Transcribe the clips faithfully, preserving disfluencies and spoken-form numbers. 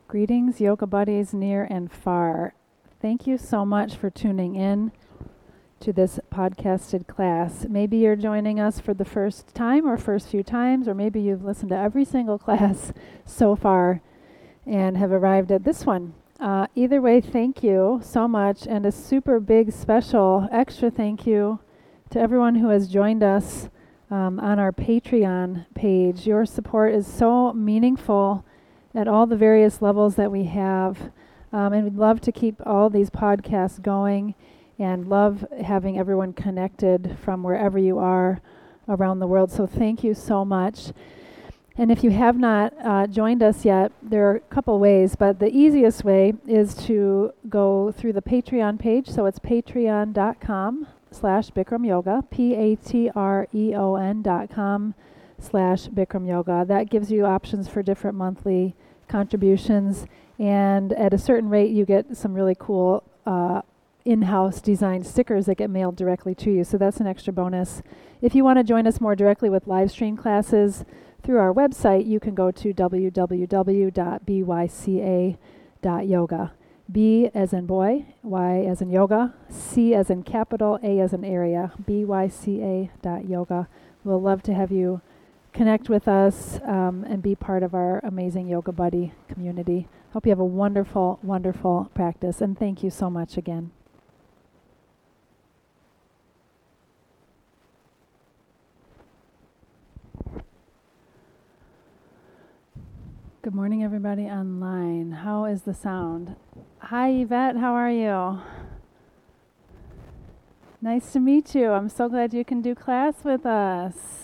Greetings, yoga buddies near and far. Thank you so much for tuning in to this podcasted class. Maybe you're joining us for the first time or first few times, or maybe you've listened to every single class so far and have arrived at this one. Uh, either way, thank you so much, and a super big, special, extra thank you to everyone who has joined us um, on our Patreon page. Your support is so meaningful at all the various levels that we have. Um, and we'd love to keep all these podcasts going and love having everyone connected from wherever you are around the world. So thank you so much. And if you have not uh, joined us yet, there are a couple ways, but the easiest way is to go through the Patreon page. So it's patreon.com slash Bikram Yoga, P-A-T-R-E-O-N dot com slash Bikram Yoga. That gives you options for different monthly contributions, and at a certain rate you get some really cool uh, in-house designed stickers that get mailed directly to you, so that's an extra bonus. If you want to join us more directly with live stream classes through our website, you can go to w w w dot b y c a dot yoga. B as in boy, Y as in yoga, C as in capital, A as in area, b y c a dot yoga. We'll love to have you connect with us um, and be part of our amazing Yoga Buddy community. Hope you have a wonderful, wonderful practice, and thank you so much again. Good morning, everybody online. How is the sound? Hi, Yvette. How are you? Nice to meet you. I'm so glad you can do class with us.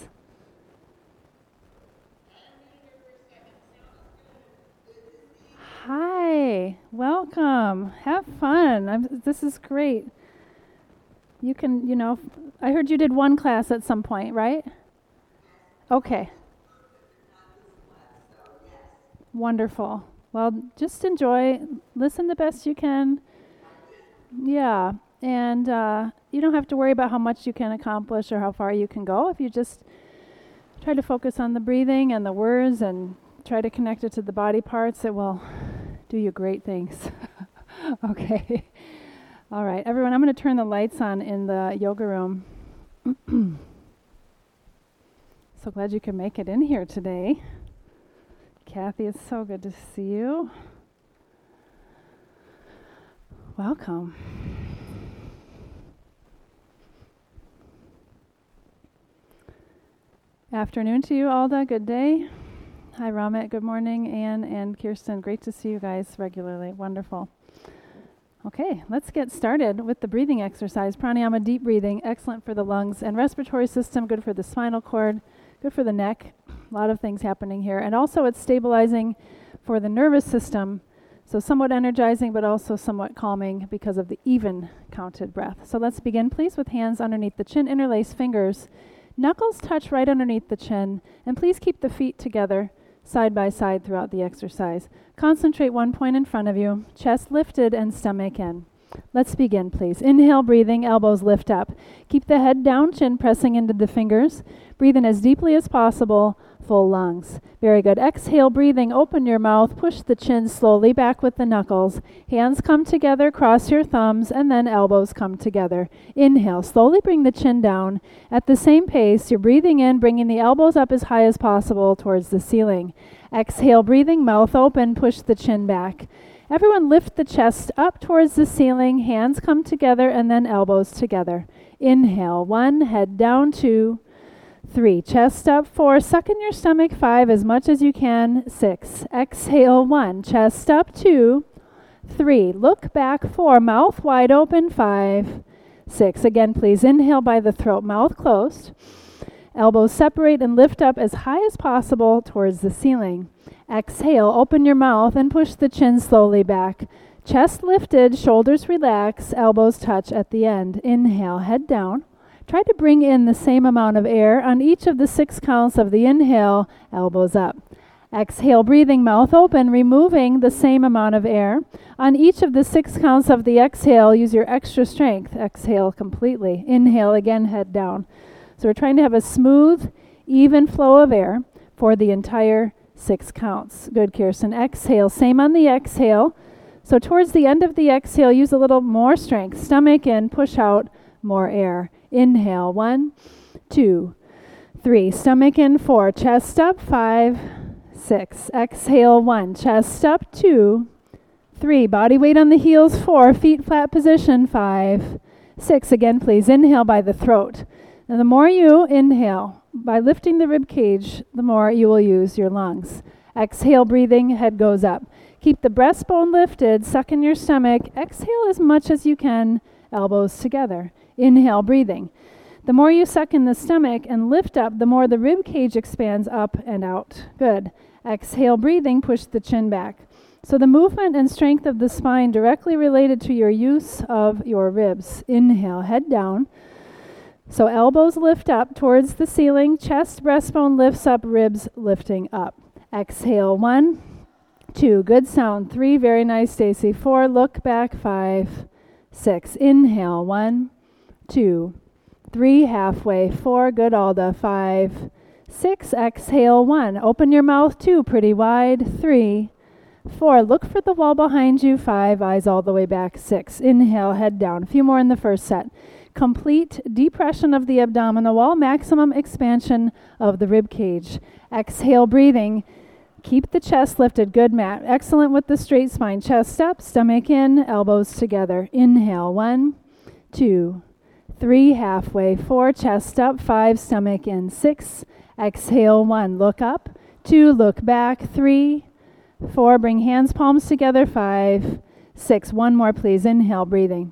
Hi, welcome. Have fun. I'm, this is great. You can, you know, f- I heard you did one class at some point, right? Okay. Wonderful. Well, just enjoy, listen the best you can. Yeah, and uh, you don't have to worry about how much you can accomplish or how far you can go. If you just try to focus on the breathing and the words and try to connect it to the body parts, it will do you great things. Okay. All right, everyone, I'm going to turn the lights on in the yoga room. So glad you can make it in here today. Kathy, it's so good to see you. Welcome. Afternoon to you, Alda. Good day. Hi, Ramit. Good morning. Anne and Kirsten. Great to see you guys regularly. Wonderful. Okay, let's get started with the breathing exercise. Pranayama, deep breathing, excellent for the lungs and respiratory system, good for the spinal cord, good for the neck. A lot of things happening here. And also it's stabilizing for the nervous system, so somewhat energizing but also somewhat calming because of the even counted breath. So let's begin, please, with hands underneath the chin, interlace fingers. Knuckles touch right underneath the chin, and please keep the feet together side by side throughout the exercise. Concentrate one point in front of you, chest lifted and stomach in. Let's begin, please. Inhale, breathing, elbows lift up. Keep the head down, chin pressing into the fingers. Breathe in as deeply as possible, full lungs. Very good. Exhale, breathing, open your mouth, push the chin slowly back with the knuckles. Hands come together, cross your thumbs, and then elbows come together. Inhale, slowly bring the chin down. At the same pace, you're breathing in, bringing the elbows up as high as possible towards the ceiling. Exhale, breathing, mouth open, push the chin back. Everyone lift the chest up towards the ceiling, hands come together, and then elbows together. Inhale, one, head down, two, three. Chest up, four. Suck in your stomach, five, as much as you can, six. Exhale, one. Chest up, two, three. Look back, four. Mouth wide open, five, six. Again, please inhale by the throat, mouth closed. Elbows separate and lift up as high as possible towards the ceiling. Exhale, open your mouth and push the chin slowly back. Chest lifted, shoulders relax, elbows touch at the end. Inhale, head down. Try to bring in the same amount of air on each of the six counts of the inhale, elbows up. Exhale, breathing, mouth open, removing the same amount of air. On each of the six counts of the exhale, use your extra strength. Exhale completely. Inhale, again, head down. So we're trying to have a smooth, even flow of air for the entire six counts. Good, Kirsten. Exhale. Same on the exhale. So towards the end of the exhale, use a little more strength. Stomach in, push out, more air. Inhale. One, two, three. Stomach in. Four. Chest up. Five, six. Exhale. One. Chest up. Two, three. Body weight on the heels. Four. Feet flat position. Five, six. Again, please. Inhale by the throat. And the more you inhale, by lifting the rib cage, the more you will use your lungs. Exhale, breathing, head goes up. Keep the breastbone lifted, suck in your stomach. Exhale as much as you can, elbows together. Inhale, breathing. The more you suck in the stomach and lift up, the more the rib cage expands up and out. Good. Exhale, breathing, push the chin back. So the movement and strength of the spine directly related to your use of your ribs. Inhale, head down. So elbows lift up towards the ceiling, chest, breastbone lifts up, ribs lifting up. Exhale, one, two, good sound. Three, very nice, Stacy. Four, look back, five, six. Inhale, one, two, three, halfway. Four, good, Alda. Five, six, exhale, one. Open your mouth, two, pretty wide. Three, four, look for the wall behind you. Five, eyes all the way back. Six, inhale, head down. A few more in the first set. Complete depression of the abdominal wall, maximum expansion of the rib cage. Exhale, breathing. Keep the chest lifted. Good, Matt. Excellent with the straight spine. Chest up, stomach in, elbows together. Inhale, one, two, three, halfway. Four, chest up. Five, stomach in. Six, exhale, one. Look up. Two, look back. Three, four, bring hands, palms together. Five, six. One more, please. Inhale, breathing.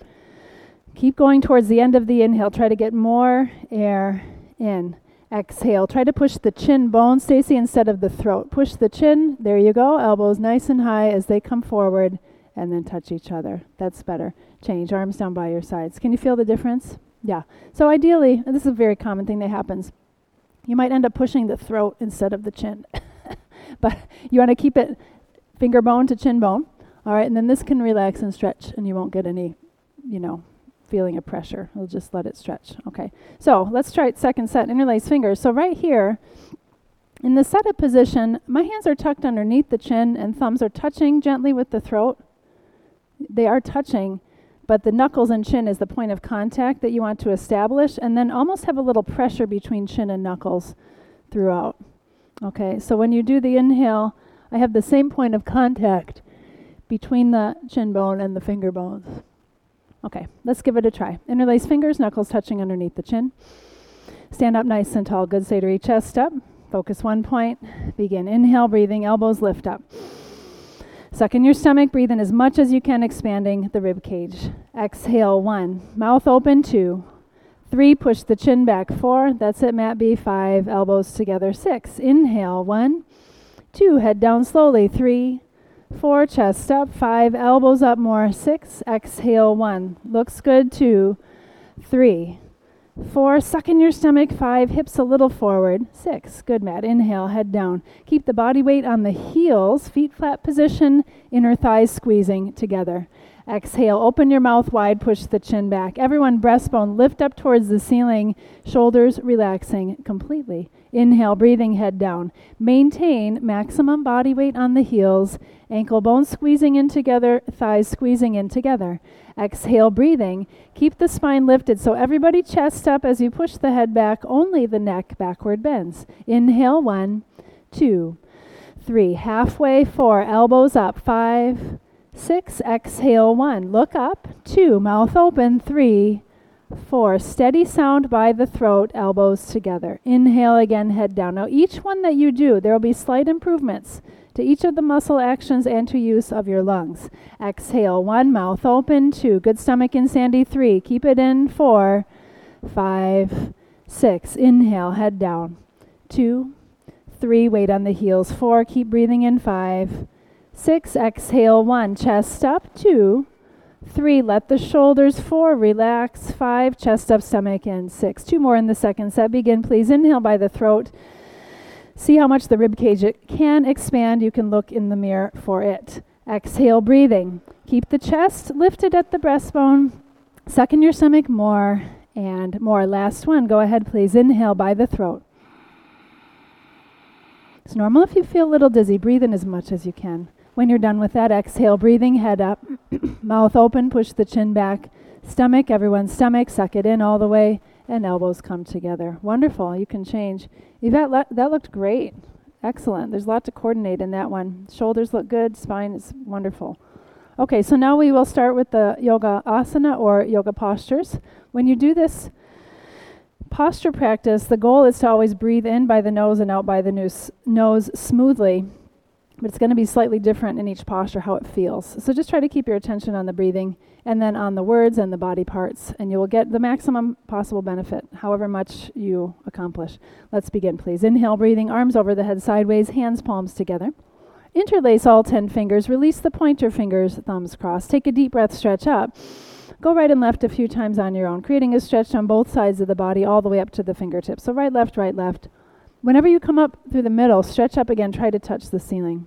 Keep going towards the end of the inhale. Try to get more air in. Exhale. Try to push the chin bone, Stacy, instead of the throat. Push the chin. There you go. Elbows nice and high as they come forward and then touch each other. That's better. Change. Arms down by your sides. Can you feel the difference? Yeah. So ideally, and this is a very common thing that happens, you might end up pushing the throat instead of the chin. But you want to keep it finger bone to chin bone. All right. And then this can relax and stretch and you won't get any, you know, feeling of pressure. We'll just let it stretch. Okay. So let's try it second set. Interlace fingers. So right here, in the setup position, my hands are tucked underneath the chin and thumbs are touching gently with the throat. They are touching, but the knuckles and chin is the point of contact that you want to establish, and then almost have a little pressure between chin and knuckles throughout. Okay. So when you do the inhale, I have the same point of contact between the chin bone and the finger bones. Okay, let's give it a try. Interlace fingers, knuckles touching underneath the chin. Stand up nice and tall. Good, Sadari. Chest up. Focus one point. Begin. Inhale, breathing. Elbows lift up. Suck in your stomach. Breathe in as much as you can, expanding the rib cage. Exhale, one. Mouth open, two. Three, push the chin back. Four, that's it, Matt B. Five, elbows together. Six, inhale. One, two, head down slowly. Three, four, chest up. Five, elbows up more. Six, exhale. One, looks good. Two, three, four, suck in your stomach. Five, hips a little forward. Six, good, Matt. Inhale, head down. Keep the body weight on the heels, feet flat position, inner thighs squeezing together. Exhale, open your mouth wide, push the chin back. Everyone, breastbone, lift up towards the ceiling, shoulders relaxing completely. Inhale, breathing, head down. Maintain maximum body weight on the heels, ankle bones squeezing in together, thighs squeezing in together. Exhale, breathing. Keep the spine lifted, so everybody chest up as you push the head back, only the neck backward bends. Inhale, one, two, three, halfway, four, elbows up, five, six, exhale, one, look up, two, mouth open, three, four, steady sound by the throat, elbows together. Inhale again, head down. Now each one that you do, there will be slight improvements to each of the muscle actions and to use of your lungs. Exhale, one, mouth open, two, good stomach in, Sandy, three, keep it in, four, five, six, inhale, head down, two, three, weight on the heels, four, keep breathing in, five, six, exhale, one, chest up, two, three, let the shoulders, four, relax, five, chest up, stomach in, six. Two more in the second set. Begin, please. Inhale by the throat. See how much the rib cage can expand. You can look in the mirror for it. Exhale, breathing. Keep the chest lifted at the breastbone. Suck in your stomach more and more. Last one. Go ahead, please. Inhale by the throat. It's normal if you feel a little dizzy. Breathe in as much as you can. When you're done with that, exhale, breathing, head up, mouth open, push the chin back, stomach, everyone's stomach, suck it in all the way, and elbows come together. Wonderful. You can change. Yvette, le- that looked great. Excellent. There's a lot to coordinate in that one. Shoulders look good. Spine is wonderful. Okay, so now we will start with the yoga asana or yoga postures. When you do this posture practice, the goal is to always breathe in by the nose and out by the nose, nose smoothly. But it's going to be slightly different in each posture, how it feels. So just try to keep your attention on the breathing and then on the words and the body parts, and you will get the maximum possible benefit, however much you accomplish. Let's begin, please. Inhale, breathing, arms over the head sideways, hands, palms together. Interlace all ten fingers. Release the pointer fingers, thumbs crossed. Take a deep breath, stretch up. Go right and left a few times on your own, creating a stretch on both sides of the body all the way up to the fingertips. So right, left, right, left. Whenever you come up through the middle, stretch up again, try to touch the ceiling.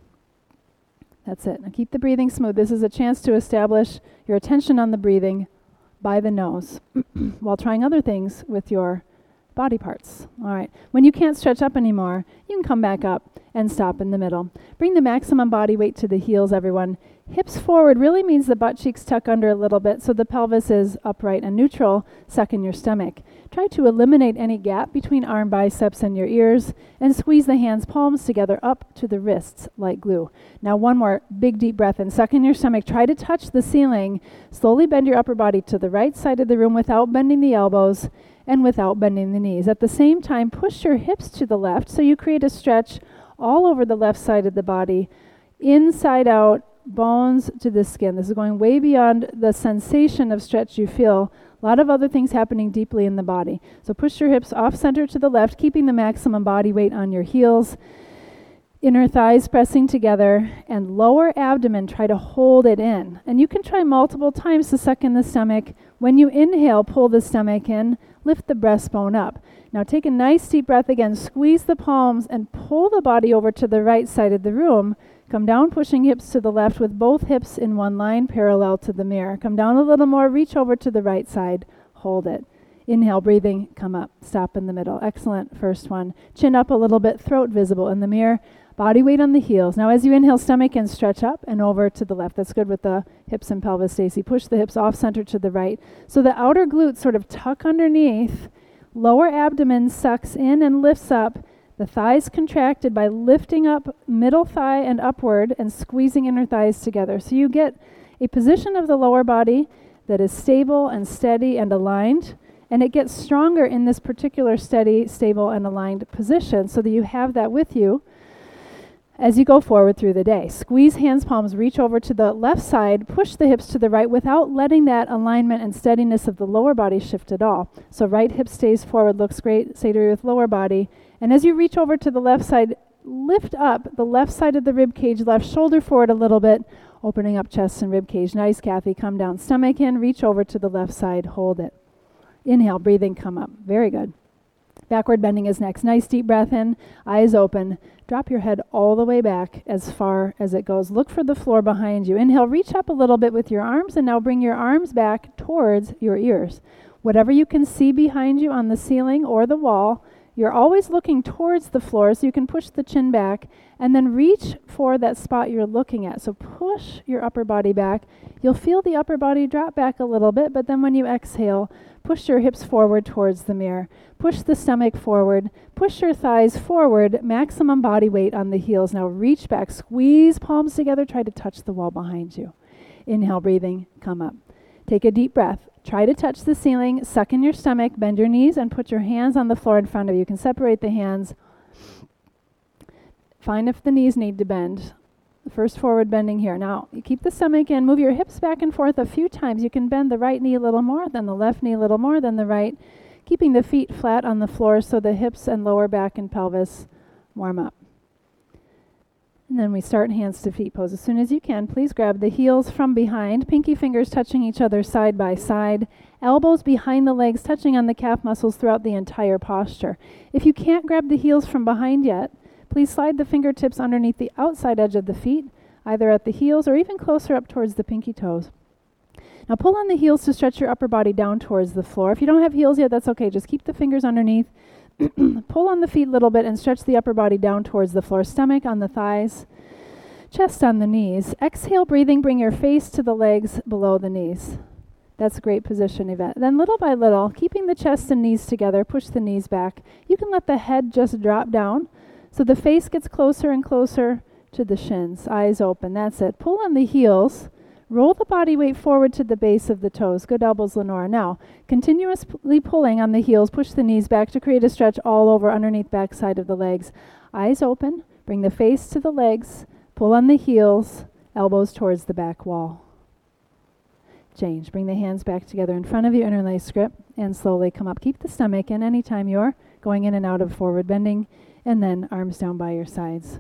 That's it. Now keep the breathing smooth. This is a chance to establish your attention on the breathing by the nose while trying other things with your body parts. All right. When you can't stretch up anymore, you can come back up and stop in the middle. Bring the maximum body weight to the heels, everyone. Hips forward really means the butt cheeks tuck under a little bit so the pelvis is upright and neutral. Suck in your stomach. Try to eliminate any gap between arm biceps and your ears and squeeze the hands, palms together up to the wrists like glue. Now one more big deep breath in. Suck in your stomach. Try to touch the ceiling. Slowly bend your upper body to the right side of the room without bending the elbows and without bending the knees. At the same time, push your hips to the left so you create a stretch all over the left side of the body, inside out, bones to the skin. This is going way beyond the sensation of stretch you feel. A lot of other things happening deeply in the body. So push your hips off center to the left, keeping the maximum body weight on your heels. Inner thighs pressing together, and lower abdomen, try to hold it in. And you can try multiple times to suck in the stomach. When you inhale, pull the stomach in, lift the breastbone up. Now take a nice deep breath again, squeeze the palms and pull the body over to the right side of the room. Come down, pushing hips to the left with both hips in one line parallel to the mirror. Come down a little more, reach over to the right side, hold it. Inhale, breathing, come up, stop in the middle. Excellent, first one. Chin up a little bit, throat visible in the mirror. Body weight on the heels. Now as you inhale, stomach and stretch up and over to the left. That's good with the hips and pelvis, Stacy. Push the hips off center to the right. So the outer glutes sort of tuck underneath. Lower abdomen sucks in and lifts up. The thighs contracted by lifting up middle thigh and upward and squeezing inner thighs together. So you get a position of the lower body that is stable and steady and aligned. And it gets stronger in this particular steady, stable, and aligned position so that you have that with you as you go forward through the day. Squeeze hands, palms, reach over to the left side, push the hips to the right without letting that alignment and steadiness of the lower body shift at all. So right hip stays forward, looks great, Seder with lower body. And as you reach over to the left side, lift up the left side of the rib cage, left shoulder forward a little bit, opening up chest and rib cage. Nice, Kathy, come down. Stomach in, reach over to the left side, hold it. Inhale, breathing, come up. Very good. Backward bending is next. Nice deep breath in, eyes open. Drop your head all the way back as far as it goes. Look for the floor behind you. Inhale, reach up a little bit with your arms, and now bring your arms back towards your ears. Whatever you can see behind you on the ceiling or the wall, you're always looking towards the floor, so you can push the chin back and then reach for that spot you're looking at. So push your upper body back. You'll feel the upper body drop back a little bit, but then when you exhale, push your hips forward towards the mirror. Push the stomach forward. Push your thighs forward. Maximum body weight on the heels. Now reach back. Squeeze palms together. Try to touch the wall behind you. Inhale, breathing, come up. Take a deep breath. Try to touch the ceiling. Suck in your stomach. Bend your knees and put your hands on the floor in front of you. You can separate the hands. Find if the knees need to bend. The first forward bending here. Now, you keep the stomach in. Move your hips back and forth a few times. You can bend the right knee a little more, then the left knee a little more, then the right. Keeping the feet flat on the floor so the hips and lower back and pelvis warm up. And then we start hands to feet pose. As soon as you can, please grab the heels from behind. Pinky fingers touching each other side by side. Elbows behind the legs, touching on the calf muscles throughout the entire posture. If you can't grab the heels from behind yet, please slide the fingertips underneath the outside edge of the feet, either at the heels or even closer up towards the pinky toes. Now pull on the heels to stretch your upper body down towards the floor. If you don't have heels yet, that's okay. Just keep the fingers underneath Pull on the feet a little bit and stretch the upper body down towards the floor. Stomach on the thighs, chest on the knees. Exhale, breathing, bring your face to the legs below the knees. That's a great position, Yvette. Then little by little, keeping the chest and knees together, push the knees back. You can let the head just drop down so the face gets closer and closer to the shins. Eyes open. That's it. Pull on the heels. Roll the body weight forward to the base of the toes. Good elbows, Lenora. Now, continuously pulling on the heels, push the knees back to create a stretch all over underneath back side of the legs. Eyes open. Bring the face to the legs. Pull on the heels. Elbows towards the back wall. Change. Bring the hands back together in front of you, interlace grip, and slowly come up. Keep the stomach in anytime you're going in and out of forward bending, and then arms down by your sides.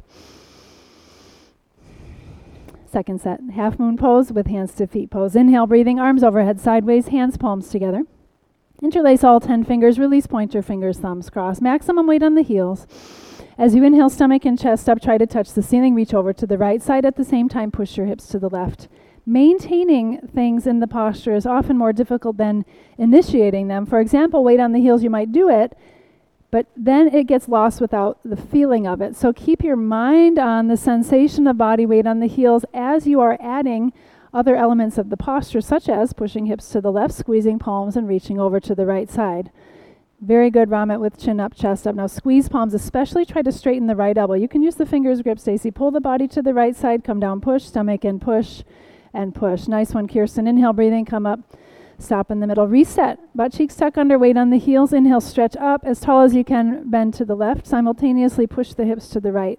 Second set, half moon pose with hands to feet pose. Inhale, breathing, arms overhead sideways, hands palms together. Interlace all ten fingers, release pointer fingers, thumbs cross. Maximum weight on the heels. As you inhale, stomach and chest up, try to touch the ceiling, reach over to the right side. At the same time, push your hips to the left. Maintaining things in the posture is often more difficult than initiating them. For example, weight on the heels, you might do it, but then it gets lost without the feeling of it. So keep your mind on the sensation of body weight on the heels as you are adding other elements of the posture, such as pushing hips to the left, squeezing palms, and reaching over to the right side. Very good, Ramit, with chin up, chest up. Now squeeze palms, especially try to straighten the right elbow. You can use the fingers grip, Stacy. Pull the body to the right side, come down, push, stomach in, push, and push. Nice one, Kirsten. Inhale, breathing, come up. Stop in the middle. Reset. Butt cheeks tuck under, weight on the heels. Inhale, stretch up as tall as you can, bend to the left. Simultaneously push the hips to the right.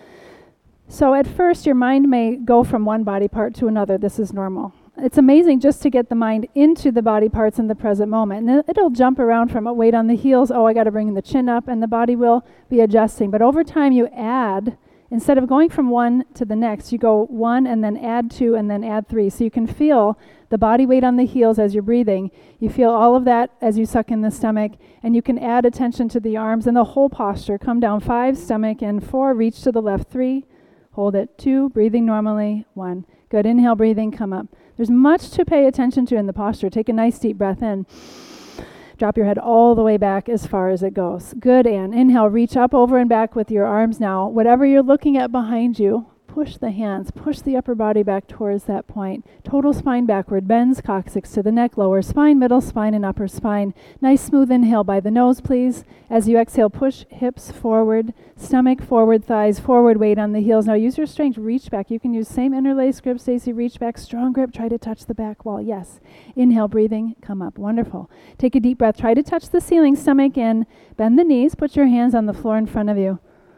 So at first, your mind may go from one body part to another. This is normal. It's amazing just to get the mind into the body parts in the present moment. And it'll jump around from a weight on the heels. Oh, I got to bring the chin up, and the body will be adjusting. But over time, you add. Instead of going from one to the next, you go one and then add two and then add three. So you can feel the body weight on the heels as you're breathing. You feel all of that as you suck in the stomach, and you can add attention to the arms and the whole posture. Come down, five, stomach in, four, reach to the left, three, hold it, two, breathing normally, one. Good, inhale, breathing, come up. There's much to pay attention to in the posture. Take a nice deep breath in. Drop your head all the way back as far as it goes. Good, and inhale, reach up over and back with your arms now. Whatever you're looking at behind you, push the hands, push the upper body back towards that point. Total spine backward, bends coccyx to the neck, lower spine, middle spine, and upper spine. Nice smooth inhale by the nose, please. As you exhale, push hips forward, stomach forward, thighs forward, weight on the heels. Now use your strength, reach back. You can use same interlace grip, Stacy, reach back, strong grip, try to touch the back wall. Yes. Inhale, breathing, come up. Wonderful. Take a deep breath, try to touch the ceiling, stomach in, bend the knees, put your hands on the floor in front of you.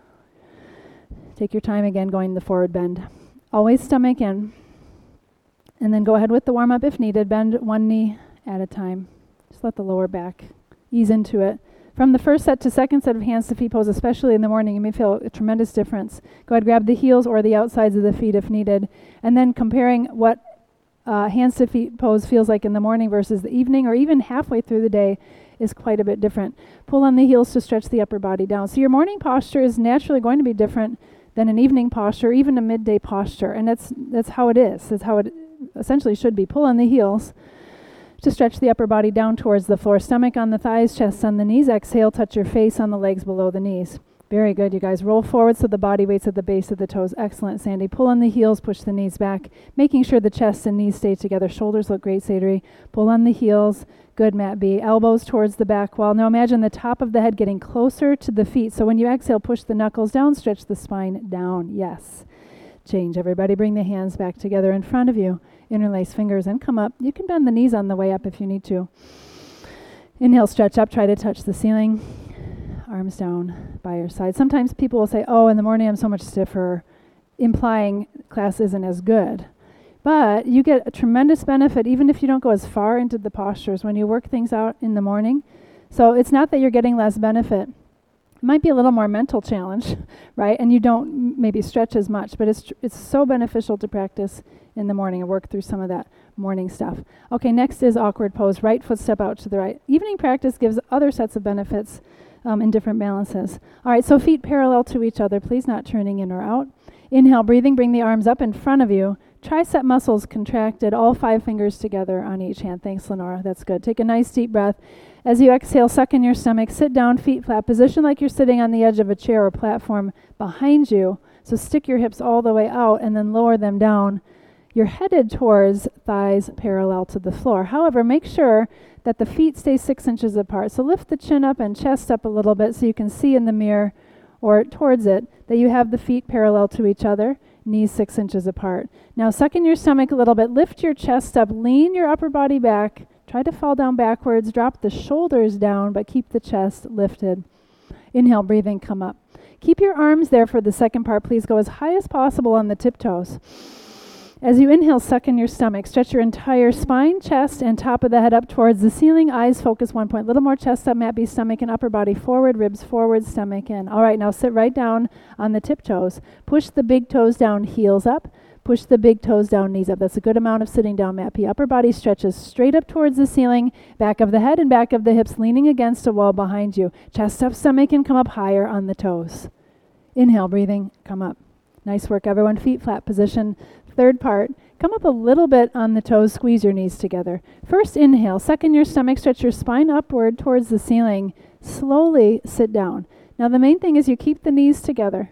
Take your time again going to the forward bend. Always stomach in. And then go ahead with the warm-up if needed. Bend one knee at a time. Just let the lower back ease into it. From the first set to second set of hands to feet pose, especially in the morning, you may feel a tremendous difference. Go ahead, grab the heels or the outsides of the feet if needed. And then comparing what uh, hands to feet pose feels like in the morning versus the evening, or even halfway through the day, is quite a bit different. Pull on the heels to stretch the upper body down. So your morning posture is naturally going to be different than an evening posture, even a midday posture. And that's that's how it is. That's how it essentially should be. Pull on the heels to stretch the upper body down towards the floor. Stomach on the thighs, chest on the knees. Exhale, touch your face on the legs below the knees. Very good, you guys. Roll forward so the body weight's at the base of the toes. Excellent, Sandy. Pull on the heels, push the knees back, making sure the chest and knees stay together. Shoulders look great, Sadri. Pull on the heels. Good, Matt B. Elbows towards the back wall. Now imagine the top of the head getting closer to the feet. So when you exhale, push the knuckles down, stretch the spine down. Yes. Change, everybody. Bring the hands back together in front of you. Interlace fingers and come up. You can bend the knees on the way up if you need to. Inhale, stretch up. Try to touch the ceiling. Arms down by your side. Sometimes people will say, oh, in the morning I'm so much stiffer, implying class isn't as good. But you get a tremendous benefit even if you don't go as far into the postures when you work things out in the morning. So it's not that you're getting less benefit. It might be a little more mental challenge, right? And you don't m- maybe stretch as much, but it's tr- it's so beneficial to practice in the morning and work through some of that morning stuff. Okay, next is awkward pose. Right foot step out to the right. Evening practice gives other sets of benefits um, in different balances. All right, so feet parallel to each other, please, not turning in or out. Inhale, breathing, bring the arms up in front of you. tricep muscles contracted, all five fingers together on each hand. Thanks, Lenora. That's good. Take a nice deep breath. As you exhale, suck in your stomach. Sit down, feet flat. Position like you're sitting on the edge of a chair or platform behind you. So stick your hips all the way out and then lower them down. You're headed towards thighs parallel to the floor. However, make sure that the feet stay six inches apart. So lift the chin up and chest up a little bit so you can see in the mirror or towards it that you have the feet parallel to each other, knees six inches apart. Now suck in your stomach a little bit. Lift your chest up. Lean your upper body back. Try to fall down backwards. Drop the shoulders down, but keep the chest lifted. Inhale, breathing, come up. Keep your arms there for the second part. Please go as high as possible on the tiptoes. As you inhale, suck in your stomach. Stretch your entire spine, chest, and top of the head up towards the ceiling. Eyes focus one point. Little more chest up, mat B, stomach and upper body forward, ribs forward, stomach in. All right, now sit right down on the tiptoes. Push the big toes down, heels up. Push the big toes down, knees up. That's a good amount of sitting down, mat P. Upper body stretches straight up towards the ceiling. Back of the head and back of the hips leaning against a wall behind you. Chest up, stomach and come up higher on the toes. Inhale, breathing, come up. Nice work, everyone. Feet flat position. Third part, come up a little bit on the toes, squeeze your knees together. First inhale, suck in your stomach, stretch your spine upward towards the ceiling. Slowly sit down. Now the main thing is you keep the knees together.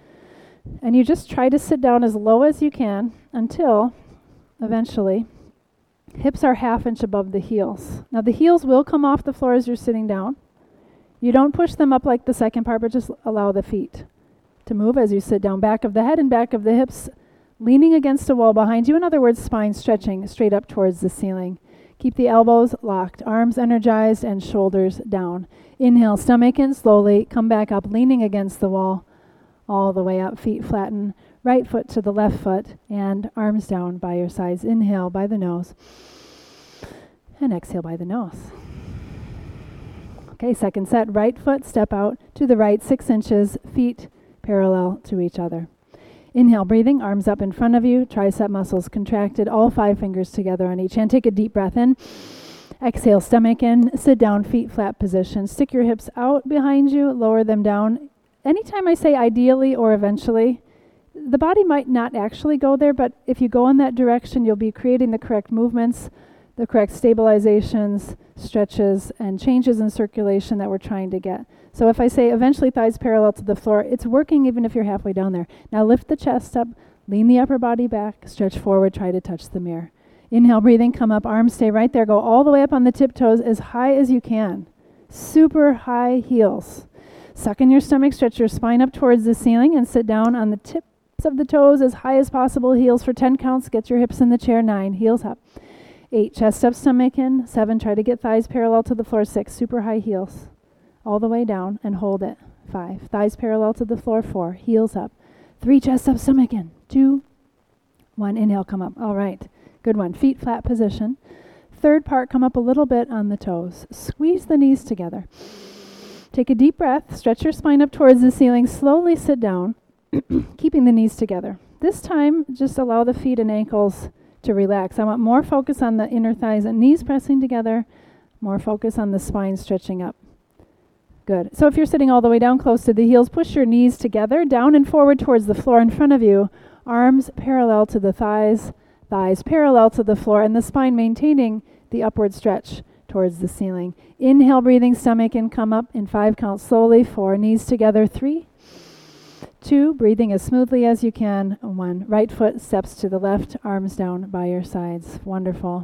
And you just try to sit down as low as you can until, eventually, hips are half inch above the heels. Now the heels will come off the floor as you're sitting down. You don't push them up like the second part, but just allow the feet to move as you sit down. Back of the head and back of the hips leaning against a wall behind you. In other words, spine stretching straight up towards the ceiling. Keep the elbows locked, arms energized, and shoulders down. Inhale, stomach in slowly. Come back up, leaning against the wall. All the way up, feet flatten. Right foot to the left foot, and arms down by your sides. Inhale by the nose. And exhale by the nose. Okay, second set. Right foot, step out to the right, six inches, feet parallel to each other. Inhale, breathing, arms up in front of you, tricep muscles contracted, all five fingers together on each hand. Take a deep breath in. Exhale, stomach in, sit down, feet flat position. Stick your hips out behind you, lower them down. Anytime I say ideally or eventually, the body might not actually go there, but if you go in that direction, you'll be creating the correct movements, the correct stabilizations, stretches, and changes in circulation that we're trying to get. So if I say eventually thighs parallel to the floor, it's working even if you're halfway down there. Now lift the chest up, lean the upper body back, stretch forward, try to touch the mirror. Inhale, breathing, come up, arms stay right there. Go all the way up on the tiptoes as high as you can. Super high heels. Suck in your stomach, stretch your spine up towards the ceiling, and sit down on the tips of the toes as high as possible. Heels for ten counts. Get your hips in the chair. Nine, heels up. Eight, chest up, stomach in. Seven, try to get thighs parallel to the floor. Six, super high heels. All the way down and hold it. Five, thighs parallel to the floor. Four, heels up. Three, chest up, stomach in. Two, one, inhale, come up. All right, good one. Feet flat position. Third part, come up a little bit on the toes. Squeeze the knees together. Take a deep breath. Stretch your spine up towards the ceiling. Slowly sit down, keeping the knees together. This time, just allow the feet and ankles to relax. I want more focus on the inner thighs and knees pressing together, more focus on the spine stretching up. Good. So if you're sitting all the way down close to the heels, push your knees together, down and forward towards the floor in front of you, arms parallel to the thighs, thighs parallel to the floor, and the spine maintaining the upward stretch towards the ceiling. Inhale, breathing, stomach in, come up in five counts slowly. Four, knees together. Three, two, breathing as smoothly as you can. One, right foot steps to the left, arms down by your sides. Wonderful.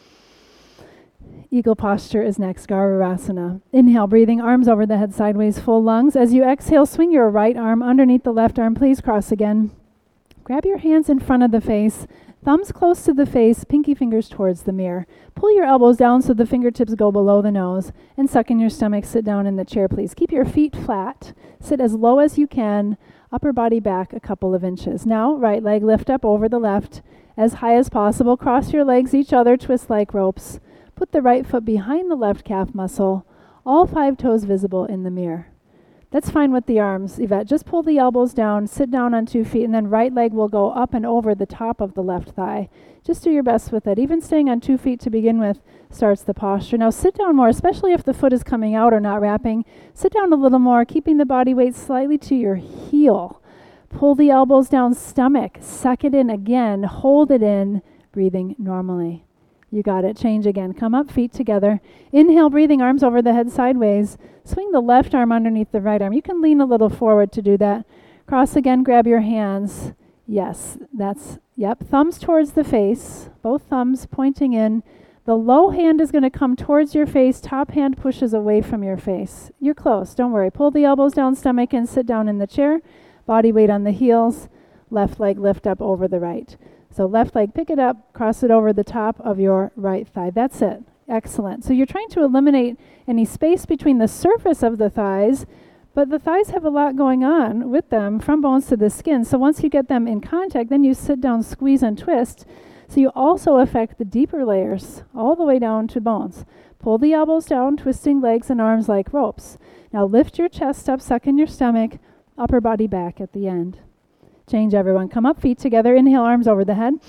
Eagle posture is next, Garurasana. Inhale, breathing, arms over the head sideways, full lungs. As you exhale, swing your right arm underneath the left arm. Please cross again. Grab your hands in front of the face, thumbs close to the face, pinky fingers towards the mirror. Pull your elbows down so the fingertips go below the nose, and suck in your stomach. Sit down in the chair, please. Keep your feet flat. Sit as low as you can, upper body back a couple of inches. Now, right leg lift up over the left as high as possible. Cross your legs each other, twist like ropes. Put the right foot behind the left calf muscle, all five toes visible in the mirror. That's fine with the arms, Yvette. Just pull the elbows down, sit down on two feet, and then right leg will go up and over the top of the left thigh. Just do your best with it. Even staying on two feet to begin with starts the posture. Now sit down more, especially if the foot is coming out or not wrapping. Sit down a little more, keeping the body weight slightly to your heel. Pull the elbows down, stomach. Suck it in again. Hold it in, breathing normally. You got it. Change again. Come up, feet together. Inhale, breathing, arms over the head sideways. Swing the left arm underneath the right arm. You can lean a little forward to do that. Cross again, grab your hands. Yes, that's, yep. Thumbs towards the face. Both thumbs pointing in. The low hand is going to come towards your face. Top hand pushes away from your face. You're close. Don't worry. Pull the elbows down, stomach in, sit down in the chair. Body weight on the heels. Left leg lift up over the right. So left leg, pick it up, cross it over the top of your right thigh. That's it. Excellent. So you're trying to eliminate any space between the surface of the thighs, but the thighs have a lot going on with them from bones to the skin. So once you get them in contact, then you sit down, squeeze and twist. So you also affect the deeper layers all the way down to bones. Pull the elbows down, twisting legs and arms like ropes. Now lift your chest up, suck in your stomach, upper body back at the end. Change, everyone. Come up, feet together. Inhale, arms over the head.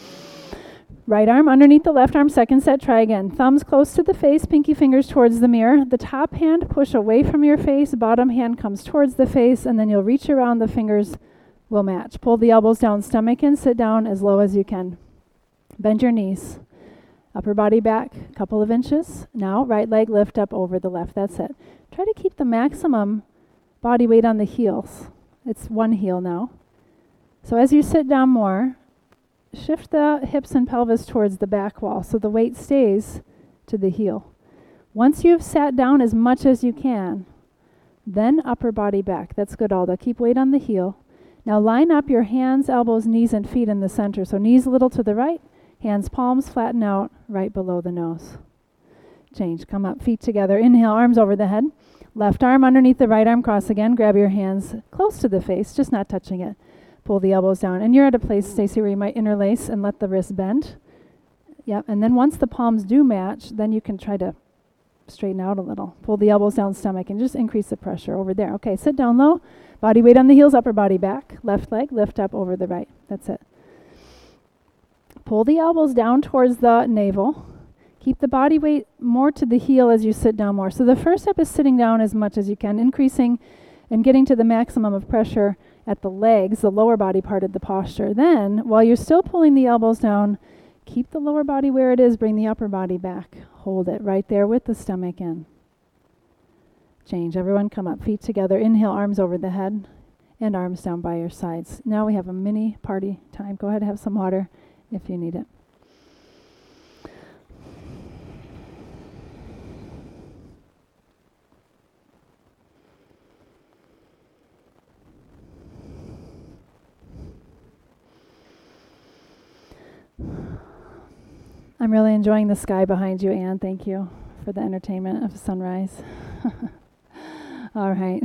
Right arm underneath the left arm. Second set. Try again. Thumbs close to the face, pinky fingers towards the mirror. The top hand push away from your face. Bottom hand comes towards the face, and then you'll reach around. The fingers will match. Pull the elbows down, stomach in. Sit down as low as you can. Bend your knees. Upper body back a couple of inches. Now, right leg lift up over the left. That's it. Try to keep the maximum body weight on the heels. It's one heel now. So as you sit down more, shift the hips and pelvis towards the back wall so the weight stays to the heel. Once you've sat down as much as you can, then upper body back. That's good, Alda. Keep weight on the heel. Now line up your hands, elbows, knees, and feet in the center. So knees a little to the right, hands, palms flatten out right below the nose. Change. Come up, feet together. Inhale, arms over the head. Left arm underneath the right arm. Cross again. Grab your hands close to the face, just not touching it. Pull the elbows down. And you're at a place, Stacy, where you might interlace and let the wrist bend. Yep. And then once the palms do match, then you can try to straighten out a little. Pull the elbows down, stomach, and just increase the pressure over there. Okay, sit down low. Body weight on the heels, upper body back. Left leg, lift up over the right. That's it. Pull the elbows down towards the navel. Keep the body weight more to the heel as you sit down more. So the first step is sitting down as much as you can, increasing and getting to the maximum of pressure at the legs, the lower body part of the posture. Then, while you're still pulling the elbows down, keep the lower body where it is, bring the upper body back. Hold it right there with the stomach in. Change. Everyone come up, feet together. Inhale, arms over the head and arms down by your sides. Now we have a mini party time. Go ahead and have some water if you need it. I'm really enjoying the sky behind you, Anne. Thank you for the entertainment of sunrise. All right.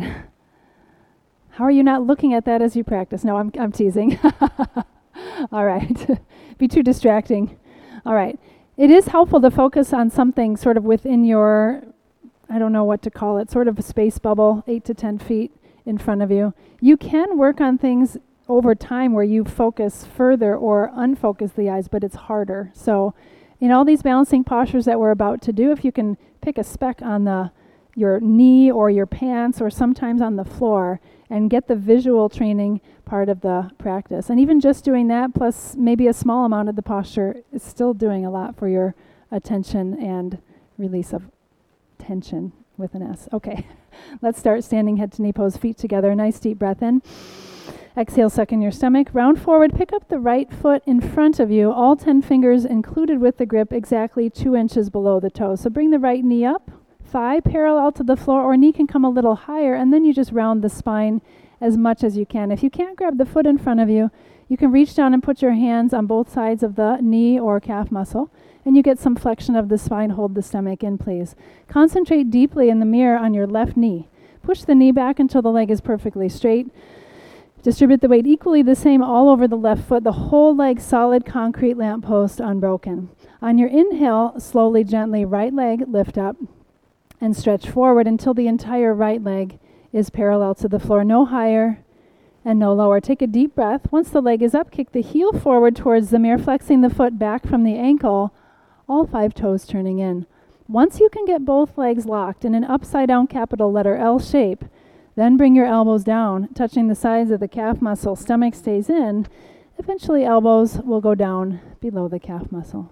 How are you not looking at that as you practice? No, I'm I'm teasing. All right. Be too distracting. All right. It is helpful to focus on something sort of within your, I don't know what to call it, sort of a space bubble, eight to ten feet in front of you. You can work on things over time where you focus further or unfocus the eyes, but it's harder. So in all these balancing postures that we're about to do, if you can pick a speck on the your knee or your pants or sometimes on the floor and get the visual training part of the practice. And even just doing that plus maybe a small amount of the posture is still doing a lot for your attention and release of tension with an S. Okay, let's start standing head to knee pose, feet together. Nice deep breath in. Exhale, suck in your stomach. Round forward, pick up the right foot in front of you, all ten fingers included with the grip exactly two inches below the toes. So bring the right knee up, thigh parallel to the floor, or knee can come a little higher, and then you just round the spine as much as you can. If you can't grab the foot in front of you, you can reach down and put your hands on both sides of the knee or calf muscle, and you get some flexion of the spine. Hold the stomach in, please. Concentrate deeply in the mirror on your left knee. Push the knee back until the leg is perfectly straight. Distribute the weight equally the same all over the left foot, the whole leg solid concrete lamppost unbroken. On your inhale, slowly, gently, right leg lift up and stretch forward until the entire right leg is parallel to the floor, no higher and no lower. Take a deep breath. Once the leg is up, kick the heel forward towards the mirror, flexing the foot back from the ankle, all five toes turning in. Once you can get both legs locked in an upside down capital letter L shape, Then bring your elbows down, touching the sides of the calf muscle. Stomach stays in. Eventually, elbows will go down below the calf muscle.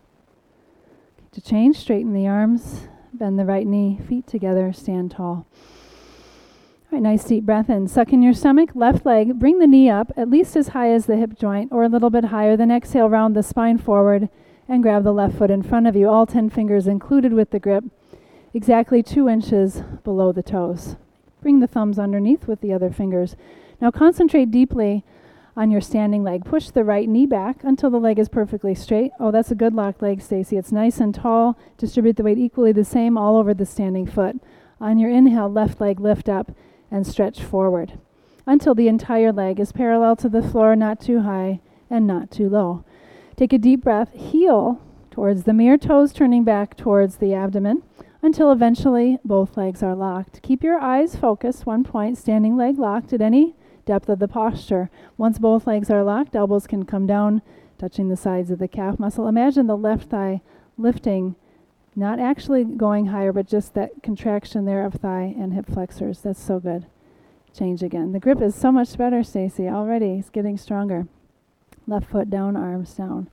To change, straighten the arms, bend the right knee, feet together, stand tall. All right, nice deep breath in. Suck in your stomach, left leg, bring the knee up at least as high as the hip joint or a little bit higher. Then exhale, round the spine forward and grab the left foot in front of you, all ten fingers included with the grip, exactly two inches below the toes. Bring the thumbs underneath with the other fingers. Now concentrate deeply on your standing leg. Push the right knee back until the leg is perfectly straight. Oh, that's a good locked leg, Stacy. It's nice and tall. Distribute the weight equally the same all over the standing foot. On your inhale, left leg lift up and stretch forward until the entire leg is parallel to the floor, not too high and not too low. Take a deep breath. Heel towards the mirror, toes turning back towards the abdomen, until eventually both legs are locked. Keep your eyes focused, one point, standing leg locked at any depth of the posture. Once both legs are locked, elbows can come down, touching the sides of the calf muscle. Imagine the left thigh lifting, not actually going higher, but just that contraction there of thigh and hip flexors. That's so good. Change again. The grip is so much better, Stacy. Already it's getting stronger. Left foot down, arms down.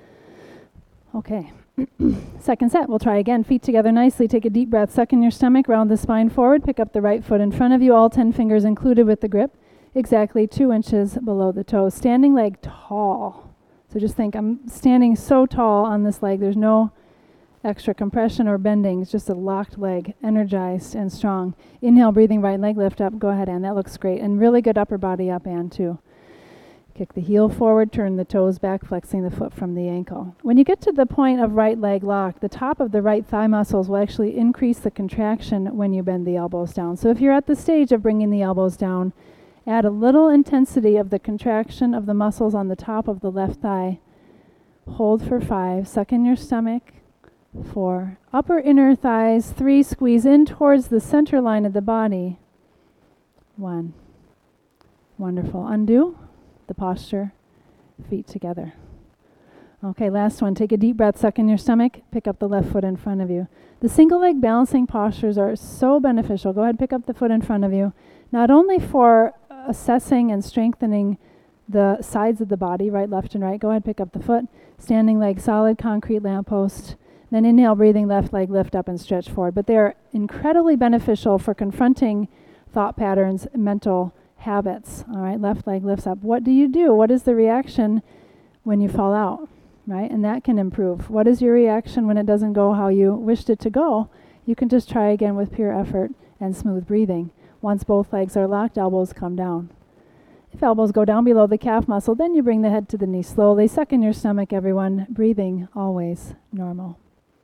Okay. Second set, we'll try again. Feet together nicely. Take a deep breath. Suck in your stomach. Round the spine forward. Pick up the right foot in front of you. All ten fingers included with the grip. Exactly two inches below the toes. Standing leg tall. So just think, I'm standing so tall on this leg. There's no extra compression or bending. It's just a locked leg, energized and strong. Inhale, breathing, right leg lift up. Go ahead, Ann. That looks great. And really good upper body up, Ann, too. Kick the heel forward, turn the toes back, flexing the foot from the ankle. When you get to the point of right leg lock, the top of the right thigh muscles will actually increase the contraction when you bend the elbows down. So if you're at the stage of bringing the elbows down, add a little intensity of the contraction of the muscles on the top of the left thigh. Hold for five. Suck in your stomach. Four. Upper inner thighs. Three. Squeeze in towards the center line of the body. One. Wonderful. Undo the posture, feet together. Okay, last one. Take a deep breath, suck in your stomach, pick up the left foot in front of you. The single leg balancing postures are so beneficial. Go ahead, pick up the foot in front of you, not only for assessing and strengthening the sides of the body, right, left, and right. Go ahead, pick up the foot. Standing leg, solid concrete lamppost. Then inhale, breathing, left leg lift up and stretch forward. But they are incredibly beneficial for confronting thought patterns, mental habits. All right, left leg lifts up. What do you do? What is the reaction when you fall out, right? And that can improve. What is your reaction when it doesn't go how you wished it to go? You can just try again with pure effort and smooth breathing. Once both legs are locked, elbows come down. If elbows go down below the calf muscle, then you bring the head to the knee slowly. Suck in your stomach, everyone. Breathing always normal.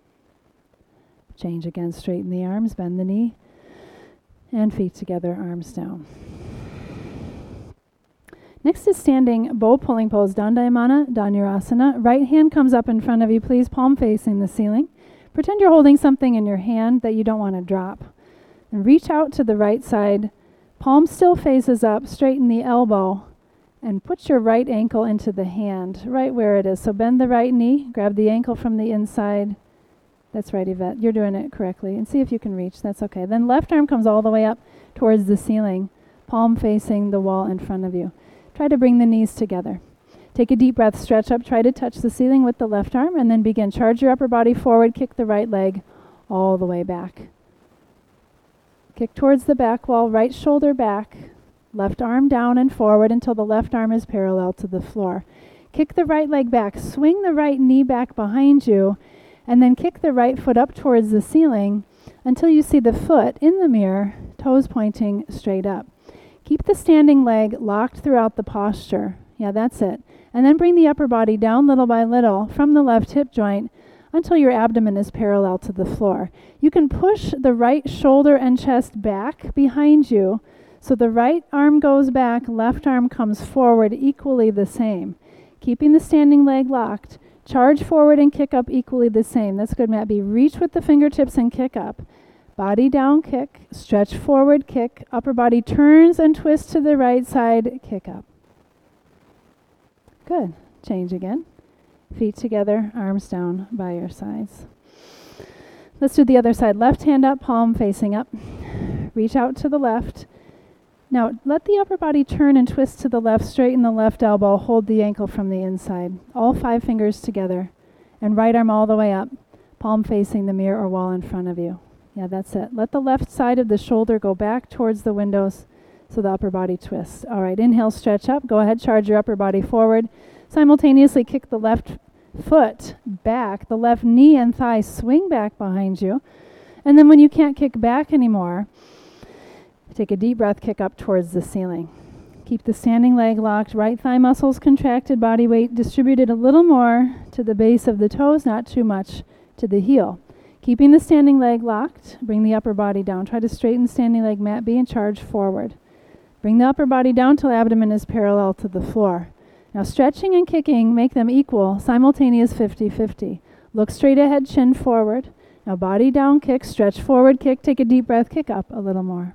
Change again. Straighten the arms, bend the knee, and feet together, arms down. Next is standing bow pulling pose, Dandayamana, Dhanurasana. Right hand comes up in front of you, please, palm facing the ceiling. Pretend you're holding something in your hand that you don't want to drop. And reach out to the right side. Palm still faces up, straighten the elbow, and put your right ankle into the hand, right where it is. So bend the right knee, grab the ankle from the inside. That's right, Yvette. You're doing it correctly. And see if you can reach. That's okay. Then left arm comes all the way up towards the ceiling, palm facing the wall in front of you. Try to bring the knees together. Take a deep breath, stretch up, try to touch the ceiling with the left arm, and then begin. Charge your upper body forward, kick the right leg all the way back. Kick towards the back wall, right shoulder back, left arm down and forward until the left arm is parallel to the floor. Kick the right leg back, swing the right knee back behind you, and then kick the right foot up towards the ceiling until you see the foot in the mirror, toes pointing straight up. Keep the standing leg locked throughout the posture. Yeah, that's it. And then bring the upper body down little by little from the left hip joint until your abdomen is parallel to the floor. You can push the right shoulder and chest back behind you so the right arm goes back, left arm comes forward, equally the same. Keeping the standing leg locked. Charge forward and kick up equally the same. That's good, Matt B. Reach with the fingertips and kick up. Body down, kick, stretch forward, kick, upper body turns and twists to the right side, kick up. Good. Change again. Feet together, arms down by your sides. Let's do the other side. Left hand up, palm facing up. Reach out to the left. Now, let the upper body turn and twist to the left, straighten the left elbow, hold the ankle from the inside. All five fingers together. And right arm all the way up, palm facing the mirror or wall in front of you. Yeah, that's it. Let the left side of the shoulder go back towards the windows so the upper body twists. All right, inhale, stretch up. Go ahead, charge your upper body forward. Simultaneously kick the left foot back, the left knee and thigh swing back behind you. And then when you can't kick back anymore, take a deep breath, kick up towards the ceiling. Keep the standing leg locked, right thigh muscles contracted, body weight distributed a little more to the base of the toes, not too much to the heel. Keeping the standing leg locked, bring the upper body down. Try to straighten standing leg mat B and charge forward. Bring the upper body down till abdomen is parallel to the floor. Now stretching and kicking, make them equal, simultaneous fifty-fifty. Look straight ahead, chin forward. Now body down, kick, stretch forward, kick, take a deep breath, kick up a little more.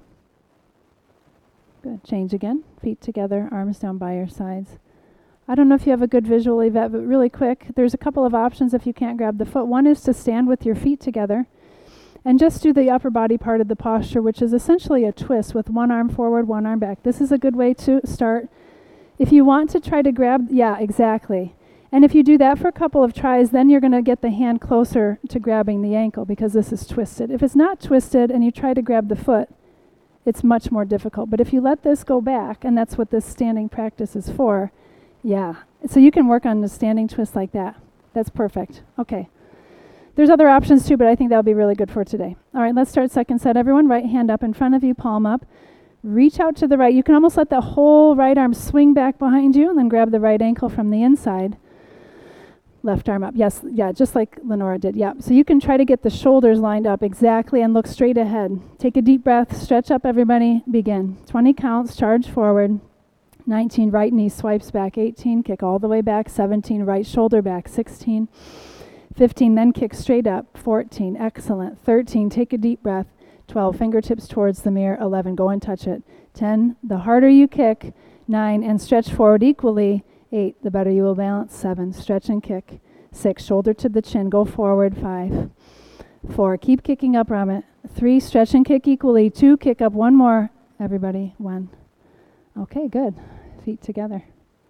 Good. Change again. Feet together, arms down by your sides. I don't know if you have a good visual, Yvette, but really quick, there's a couple of options if you can't grab the foot. One is to stand with your feet together and just do the upper body part of the posture, which is essentially a twist with one arm forward, one arm back. This is a good way to start. If you want to try to grab, yeah, exactly. And if you do that for a couple of tries, then you're going to get the hand closer to grabbing the ankle because this is twisted. If it's not twisted and you try to grab the foot, it's much more difficult. But if you let this go back, and that's what this standing practice is for, yeah. So you can work on the standing twist like that. That's perfect. Okay. There's other options too, but I think that'll be really good for today. All right, let's start second set. Everyone, right hand up in front of you, palm up. Reach out to the right. You can almost let the whole right arm swing back behind you and then grab the right ankle from the inside. Left arm up. Yes, yeah, just like Lenora did. Yeah. So you can try to get the shoulders lined up exactly and look straight ahead. Take a deep breath. Stretch up, everybody. Begin. twenty counts. Charge forward. nineteen, right knee swipes back. eighteen, kick all the way back. seventeen, right shoulder back. sixteen, fifteen, then kick straight up. fourteen, excellent. thirteen, take a deep breath. twelve, fingertips towards the mirror. eleven, go and touch it. ten, the harder you kick. nine, and stretch forward equally. eight, the better you will balance. seven, stretch and kick. six, shoulder to the chin, go forward. five, four, keep kicking up, Ramit. three, stretch and kick equally. two, kick up one more. Everybody, one. Okay, good. Feet together.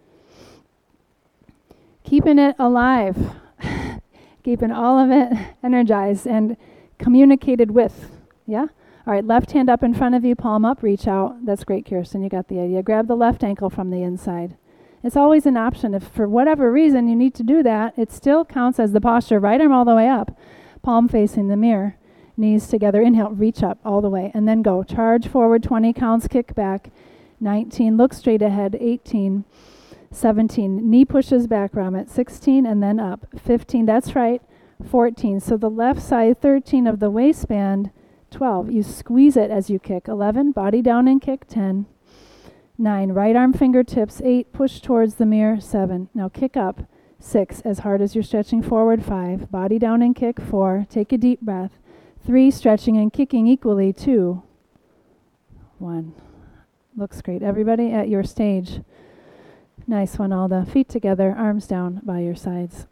Keeping it alive. Keeping all of it energized and communicated with. Yeah? All right, left hand up in front of you, palm up, reach out. That's great, Kirsten. You got the idea. Grab the left ankle from the inside. It's always an option. If for whatever reason you need to do that, it still counts as the posture. Right arm all the way up, palm facing the mirror, knees together. Inhale, reach up all the way, and then go. Charge forward, twenty counts, kick back. nineteen, look straight ahead. eighteen, seventeen, knee pushes back, Ramit. sixteen, and then up. fifteen, that's right. fourteen, so the left side, thirteen of the waistband. twelve, you squeeze it as you kick. eleven, body down and kick. ten, nine, right arm fingertips. eight, push towards the mirror. seven, now kick up. six, as hard as you're stretching forward. five, body down and kick. four, take a deep breath. three, stretching and kicking equally. two, one. Looks great. Everybody at your stage. Nice one, Alda. Feet together, arms down by your sides.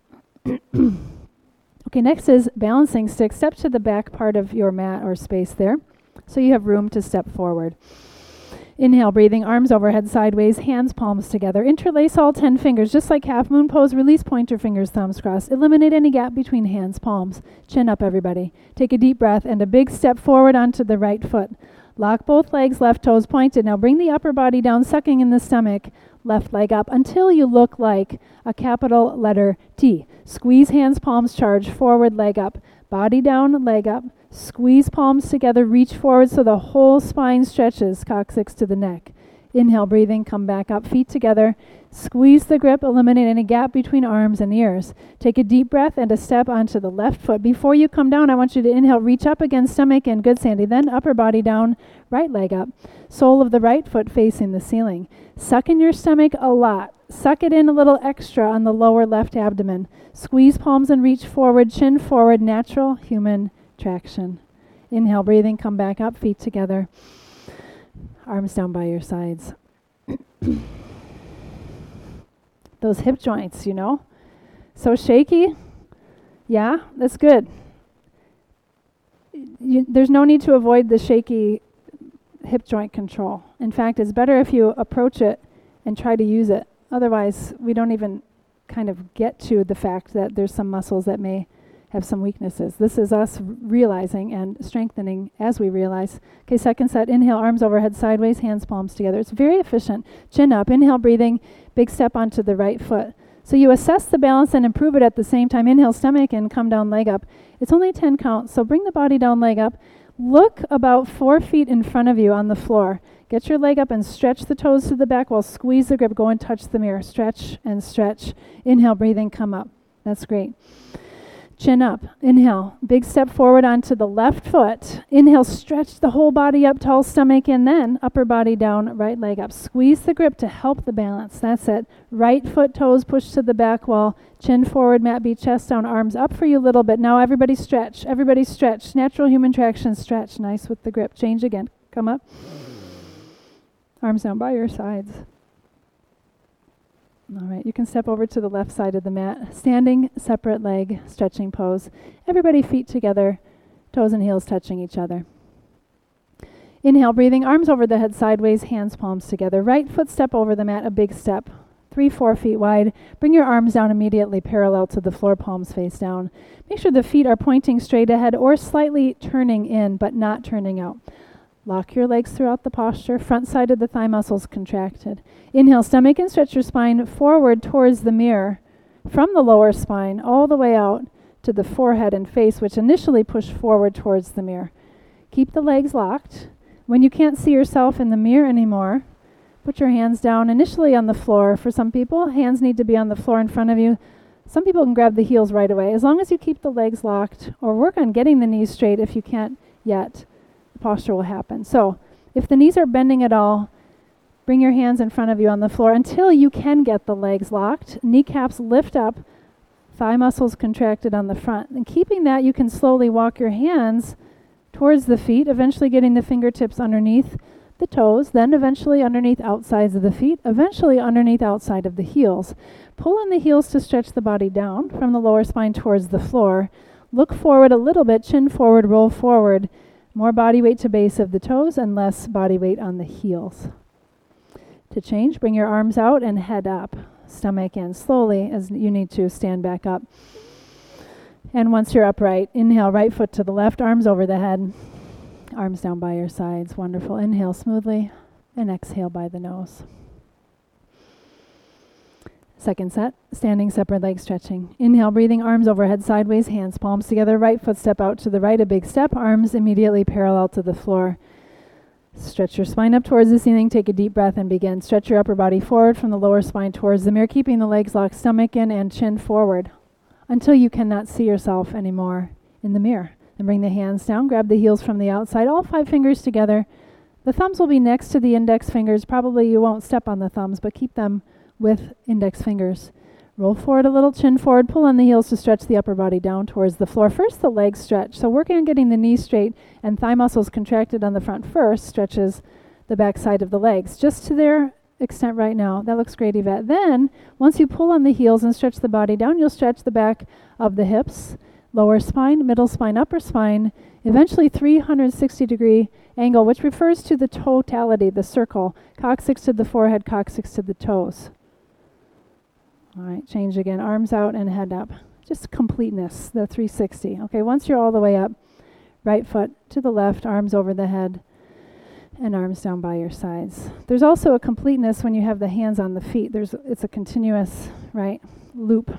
Okay, next is balancing stick. Step to the back part of your mat or space there so you have room to step forward. Inhale, breathing, arms overhead sideways, hands palms together. Interlace all ten fingers, just like half moon pose. Release pointer fingers, thumbs crossed. Eliminate any gap between hands, palms. Chin up, everybody. Take a deep breath and a big step forward onto the right foot. Lock both legs, left toes pointed. Now bring the upper body down, sucking in the stomach. Left leg up until you look like a capital letter T. Squeeze hands, palms, charge forward, leg up. Body down, leg up. Squeeze palms together, reach forward so the whole spine stretches, coccyx to the neck. Inhale, breathing, come back up, feet together. Squeeze the grip, eliminate any gap between arms and ears. Take a deep breath and a step onto the left foot. Before you come down, I want you to inhale, reach up again, stomach in, good, Sandy. Then upper body down, right leg up. Sole of the right foot facing the ceiling. Suck in your stomach a lot. Suck it in a little extra on the lower left abdomen. Squeeze palms and reach forward, chin forward, natural human traction. Inhale, breathing, come back up, feet together. Arms down by your sides. Those hip joints, you know, so shaky. Yeah, that's good. You, there's no need to avoid the shaky hip joint control. In fact, it's better if you approach it and try to use it. Otherwise, we don't even kind of get to the fact that there's some muscles that may have some weaknesses. This is us r- realizing and strengthening as we realize. Okay, second set. Inhale, arms overhead sideways, hands palms together. It's very efficient. Chin up. Inhale, breathing. Big step onto the right foot. So you assess the balance and improve it at the same time. Inhale, stomach, and come down, leg up. It's only ten counts, so bring the body down, leg up. Look about four feet in front of you on the floor. Get your leg up and stretch the toes to the back while squeeze the grip. Go and touch the mirror. Stretch and stretch. Inhale, breathing, come up. That's great. Chin up. Inhale. Big step forward onto the left foot. Inhale, stretch the whole body up, tall stomach in, then upper body down, right leg up. Squeeze the grip to help the balance. That's it. Right foot, toes push to the back wall. Chin forward, mat beat, chest down, arms up for you a little bit. Now everybody stretch. Everybody stretch. Natural human traction, stretch. Nice with the grip. Change again. Come up. Arms down by your sides. All right, you can step over to the left side of the mat. Standing, separate leg, stretching pose. Everybody feet together, toes and heels touching each other. Inhale, breathing, arms over the head sideways, hands palms together. Right foot step over the mat, a big step. Three, four feet wide. Bring your arms down immediately parallel to the floor, palms face down. Make sure the feet are pointing straight ahead or slightly turning in, but not turning out. Lock your legs throughout the posture. Front side of the thigh muscles contracted. Inhale, stomach and stretch your spine forward towards the mirror. From the lower spine all the way out to the forehead and face, which initially push forward towards the mirror. Keep the legs locked. When you can't see yourself in the mirror anymore, put your hands down initially on the floor. For some people, hands need to be on the floor in front of you. Some people can grab the heels right away. As long as you keep the legs locked, or work on getting the knees straight if you can't yet, posture will happen. So if the knees are bending at all, bring your hands in front of you on the floor until you can get the legs locked. Kneecaps lift up, thigh muscles contracted on the front. And keeping that, you can slowly walk your hands towards the feet, eventually getting the fingertips underneath the toes, then eventually underneath outsides of the feet, eventually underneath outside of the heels. Pull on the heels to stretch the body down from the lower spine towards the floor. Look forward a little bit, chin forward, roll forward. More body weight to base of the toes and less body weight on the heels. To change, bring your arms out and head up. Stomach in. Slowly, as you need to, stand back up. And once you're upright, inhale, right foot to the left, arms over the head. Arms down by your sides. Wonderful. Inhale smoothly and exhale by the nose. Second set, standing, separate leg stretching. Inhale, breathing, arms overhead sideways, hands palms together. Right foot step out to the right, a big step. Arms immediately parallel to the floor. Stretch your spine up towards the ceiling. Take a deep breath and begin. Stretch your upper body forward from the lower spine towards the mirror, keeping the legs locked, stomach in and chin forward until you cannot see yourself anymore in the mirror. Then bring the hands down, grab the heels from the outside, all five fingers together. The thumbs will be next to the index fingers. Probably you won't step on the thumbs, but keep them with index fingers. Roll forward a little, chin forward, pull on the heels to stretch the upper body down towards the floor. First, the legs stretch. So working on getting the knees straight and thigh muscles contracted on the front first stretches the back side of the legs. Just to their extent right now. That looks great, Yvette. Then, once you pull on the heels and stretch the body down, you'll stretch the back of the hips, lower spine, middle spine, upper spine, eventually three hundred sixty degree angle, which refers to the totality, the circle. Coccyx to the forehead, coccyx to the toes. All right, change again. Arms out and head up. Just completeness, the three sixty. Okay, once you're all the way up, right foot to the left, arms over the head, and arms down by your sides. There's also a completeness when you have the hands on the feet. There's it's a continuous, right, loop.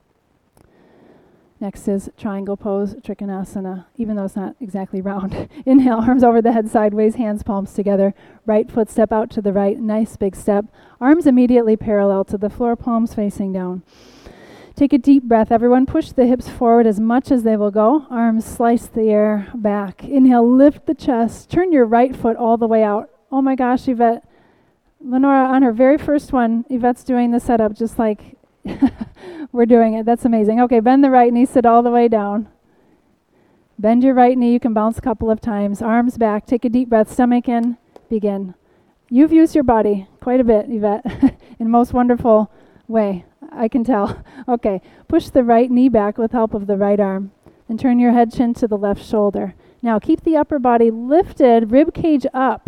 Next is triangle pose, Trikonasana, even though it's not exactly round. Inhale, arms over the head sideways, hands palms together. Right foot step out to the right, nice big step. Arms immediately parallel to the floor, palms facing down. Take a deep breath. Everyone push the hips forward as much as they will go. Arms slice the air back. Inhale, lift the chest. Turn your right foot all the way out. Oh my gosh, Yvette. Lenora, on her very first one, Yvette's doing the setup just like we're doing it. That's amazing. Okay, bend the right knee, sit all the way down. Bend your right knee. You can bounce a couple of times. Arms back. Take a deep breath. Stomach in. Begin. You've used your body quite a bit, Yvette, in a most wonderful way. I can tell. Okay, push the right knee back with help of the right arm. And turn your head chin to the left shoulder. Now keep the upper body lifted, rib cage up.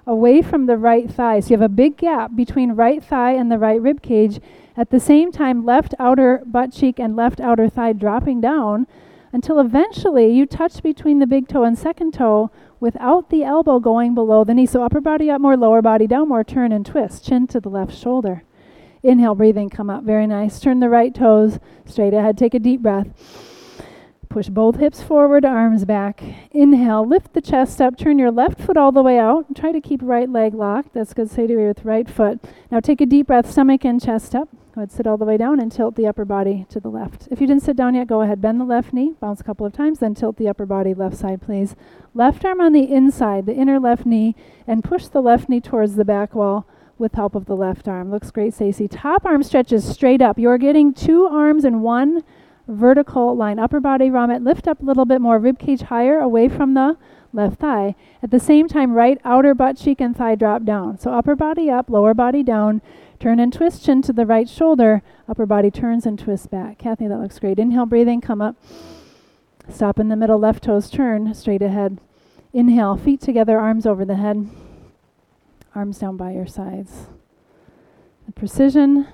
away from the right thigh. So you have a big gap between right thigh and the right rib cage. At the same time, left outer butt cheek and left outer thigh dropping down until eventually you touch between the big toe and second toe without the elbow going below the knee. So upper body up more, lower body down more, turn and twist, chin to the left shoulder. Inhale, breathing, come up, very nice. Turn the right toes straight ahead, take a deep breath. Push both hips forward, arms back. Inhale, lift the chest up, turn your left foot all the way out. Try to keep right leg locked. That's good, stay away with right foot. Now take a deep breath, stomach in, chest up. Go ahead, sit all the way down and tilt the upper body to the left. If you didn't sit down yet, go ahead, bend the left knee, bounce a couple of times, then tilt the upper body left side, please. Left arm on the inside, the inner left knee, and push the left knee towards the back wall with help of the left arm. Looks great, Stacey. Top arm stretches straight up. You're getting two arms in one vertical line. Upper body, Ramit, lift up a little bit more, rib cage higher, away from the left thigh. At the same time, right outer butt cheek and thigh drop down. So upper body up, lower body down. Turn and twist, chin to the right shoulder. Upper body turns and twists back. Kathy, that looks great. Inhale, breathing, come up. Stop in the middle, left toes turn, straight ahead. Inhale, feet together, arms over the head. Arms down by your sides. The precision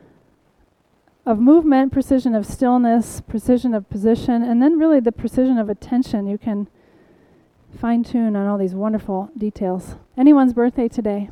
of movement, precision of stillness, precision of position, and then really the precision of attention. You can fine-tune on all these wonderful details. Anyone's birthday today?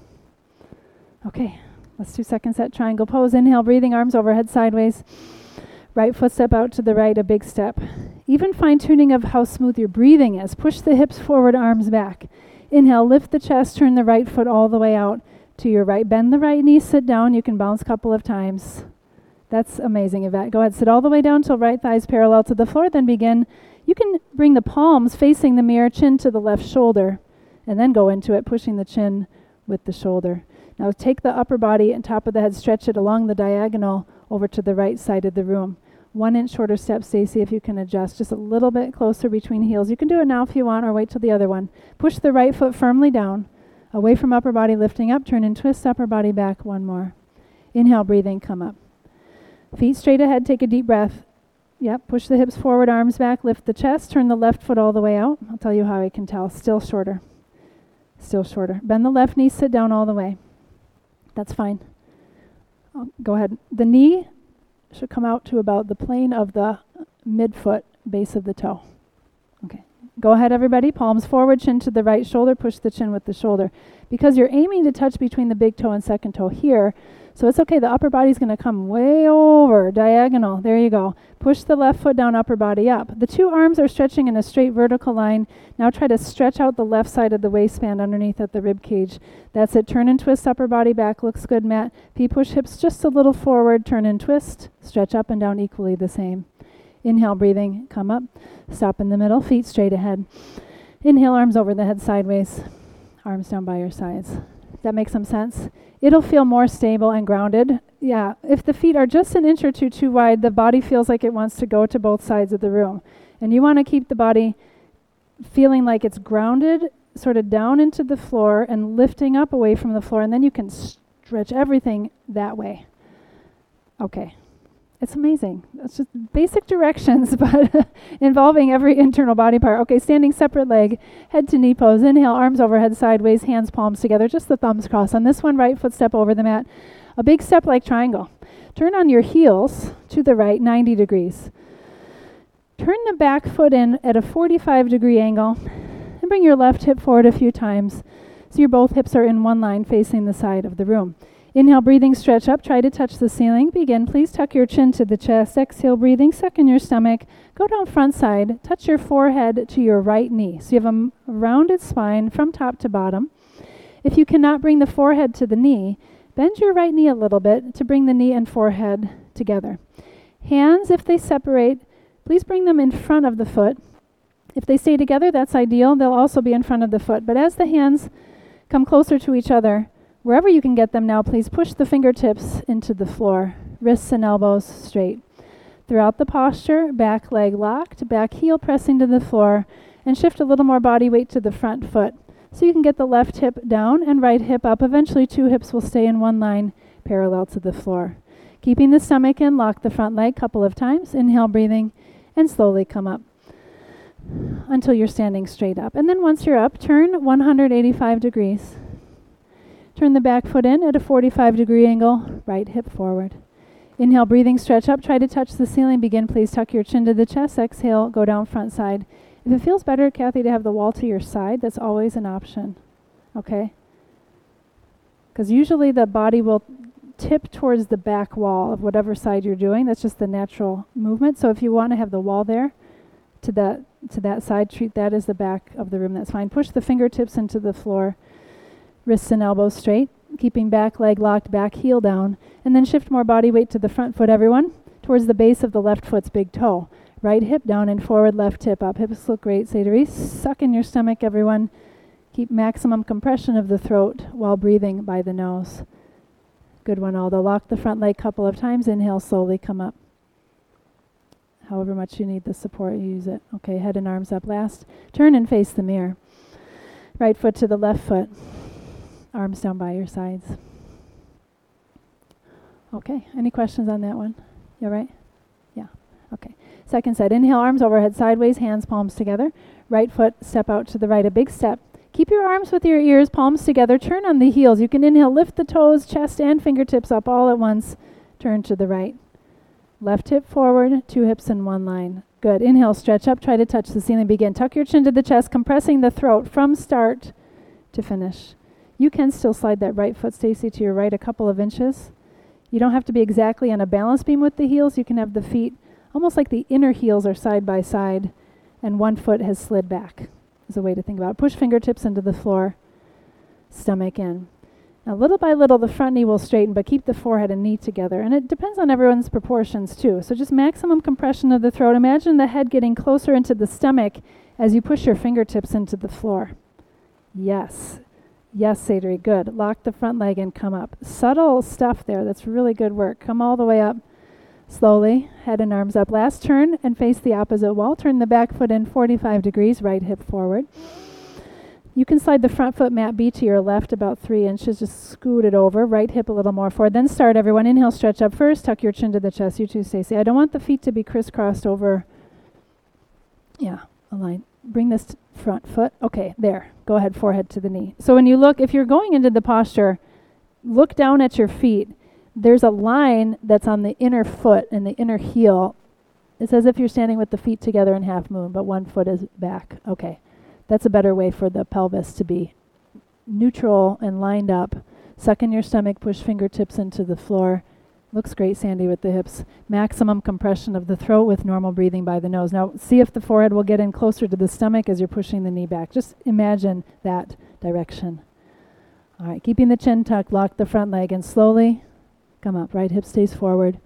Okay. Let's do second set, triangle pose. Inhale, breathing, arms overhead, sideways. Right foot step out to the right, a big step. Even fine-tuning of how smooth your breathing is. Push the hips forward, arms back. Inhale, lift the chest, turn the right foot all the way out to your right. Bend the right knee, sit down. You can bounce a couple of times. That's amazing, Yvette. Go ahead, sit all the way down till right thighs parallel to the floor, then begin. You can bring the palms facing the mirror, chin to the left shoulder, and then go into it, pushing the chin with the shoulder. Now take the upper body and top of the head, stretch it along the diagonal over to the right side of the room. One inch shorter step, Stacey, if you can adjust just a little bit closer between heels. You can do it now if you want, or wait till the other one. Push the right foot firmly down, away from upper body, lifting up, turn and twist upper body back, one more. Inhale, breathing, come up. Feet straight ahead, take a deep breath. Yep, push the hips forward, arms back, lift the chest, turn the left foot all the way out. I'll tell you how I can tell. Still shorter. Still shorter. Bend the left knee, sit down all the way. That's fine. I'll go ahead. The knee should come out to about the plane of the midfoot, base of the toe. Okay. Go ahead, everybody. Palms forward, chin to the right shoulder. Push the chin with the shoulder. Because you're aiming to touch between the big toe and second toe here, so it's okay. The upper body's going to come way over, diagonal. There you go. Push the left foot down, upper body up. The two arms are stretching in a straight vertical line. Now try to stretch out the left side of the waistband underneath at the rib cage. That's it. Turn and twist upper body back. Looks good, Matt. Feet push hips just a little forward. Turn and twist. Stretch up and down equally the same. Inhale, breathing. Come up. Stop in the middle. Feet straight ahead. Inhale, arms over the head sideways. Arms down by your sides. Does that make some sense? It'll feel more stable and grounded. Yeah, if the feet are just an inch or two too wide, the body feels like it wants to go to both sides of the room. And you want to keep the body feeling like it's grounded, sort of down into the floor and lifting up away from the floor, and then you can stretch everything that way. Okay. It's amazing. It's just basic directions, but involving every internal body part. Okay, standing separate leg, head to knee pose. Inhale, arms overhead, sideways, hands, palms together, just the thumbs crossed. On this one, right foot step over the mat. A big step like triangle. Turn on your heels to the right, ninety degrees. Turn the back foot in at a forty-five degree angle, and bring your left hip forward a few times so your both hips are in one line facing the side of the room. Inhale, breathing, stretch up. Try to touch the ceiling. Begin. Please tuck your chin to the chest. Exhale, breathing, suck in your stomach. Go down front side. Touch your forehead to your right knee. So you have a m- rounded spine from top to bottom. If you cannot bring the forehead to the knee, bend your right knee a little bit to bring the knee and forehead together. Hands, if they separate, please bring them in front of the foot. If they stay together, that's ideal. They'll also be in front of the foot. But as the hands come closer to each other, wherever you can get them now, please push the fingertips into the floor, wrists and elbows straight. Throughout the posture, back leg locked, back heel pressing to the floor, and shift a little more body weight to the front foot. So you can get the left hip down and right hip up. Eventually, two hips will stay in one line parallel to the floor. Keeping the stomach in, lock the front leg a couple of times. Inhale, breathing, and slowly come up until you're standing straight up. And then once you're up, turn one hundred eighty-five degrees. Turn the back foot in at a forty-five degree angle, right hip forward. Inhale, breathing, stretch up, try to touch the ceiling. Begin, please tuck your chin to the chest. Exhale, go down front side. If it feels better, Kathy, to have the wall to your side, that's always an option, okay? Because usually the body will tip towards the back wall of whatever side you're doing. That's just the natural movement. So if you want to have the wall there to that to that side, treat that as the back of the room. That's fine. Push the fingertips into the floor, wrists and elbows straight, keeping back leg locked, back heel down, and then shift more body weight to the front foot, everyone, towards the base of the left foot's big toe. Right hip down and forward, left hip up. Hips look great. Say to release. Suck in your stomach, everyone. Keep maximum compression of the throat while breathing by the nose. Good one, Aldo. Lock the front leg a couple of times. Inhale, slowly come up. However much you need the support, you use it. Okay, head and arms up last. Turn and face the mirror. Right foot to the left foot. Arms down by your sides. Okay, any questions on that one? You all right? Yeah, okay. Second side, inhale, arms overhead, sideways, hands, palms together. Right foot, step out to the right, a big step. Keep your arms with your ears, palms together. Turn on the heels. You can inhale, lift the toes, chest and fingertips up all at once. Turn to the right. Left hip forward, two hips in one line. Good. Inhale, stretch up, try to touch the ceiling. Begin. Tuck your chin to the chest, compressing the throat from start to finish. You can still slide that right foot, Stacy, to your right a couple of inches. You don't have to be exactly on a balance beam with the heels. You can have the feet almost like the inner heels are side by side and one foot has slid back. Is a way to think about it. Push fingertips into the floor, stomach in. Now, little by little, the front knee will straighten, but keep the forehead and knee together. And it depends on everyone's proportions, too. So just maximum compression of the throat. Imagine the head getting closer into the stomach as you push your fingertips into the floor. Yes. Yes, Sadri. Good. Lock the front leg and come up. Subtle stuff there. That's really good work. Come all the way up. Slowly, head and arms up. Last turn and face the opposite wall. Turn the back foot in forty-five degrees, right hip forward. You can slide the front foot mat B to your left about three inches. Just scoot it over. Right hip a little more forward. Then start, everyone. Inhale, stretch up first. Tuck your chin to the chest. You too, Stacey. I don't want the feet to be crisscrossed over. Yeah, align. Bring this t- front foot. Okay, there. Go ahead, forehead to the knee. So when you look, if you're going into the posture, look down at your feet. There's a line that's on the inner foot and the inner heel. It's as if you're standing with the feet together in half moon, but one foot is back. Okay. That's a better way for the pelvis to be neutral and lined up. Suck in your stomach, push fingertips into the floor. Looks great, Sandy, with the hips. Maximum compression of the throat with normal breathing by the nose. Now, see if the forehead will get in closer to the stomach as you're pushing the knee back. Just imagine that direction. All right, keeping the chin tucked, lock the front leg, and slowly come up. Right hip stays forward.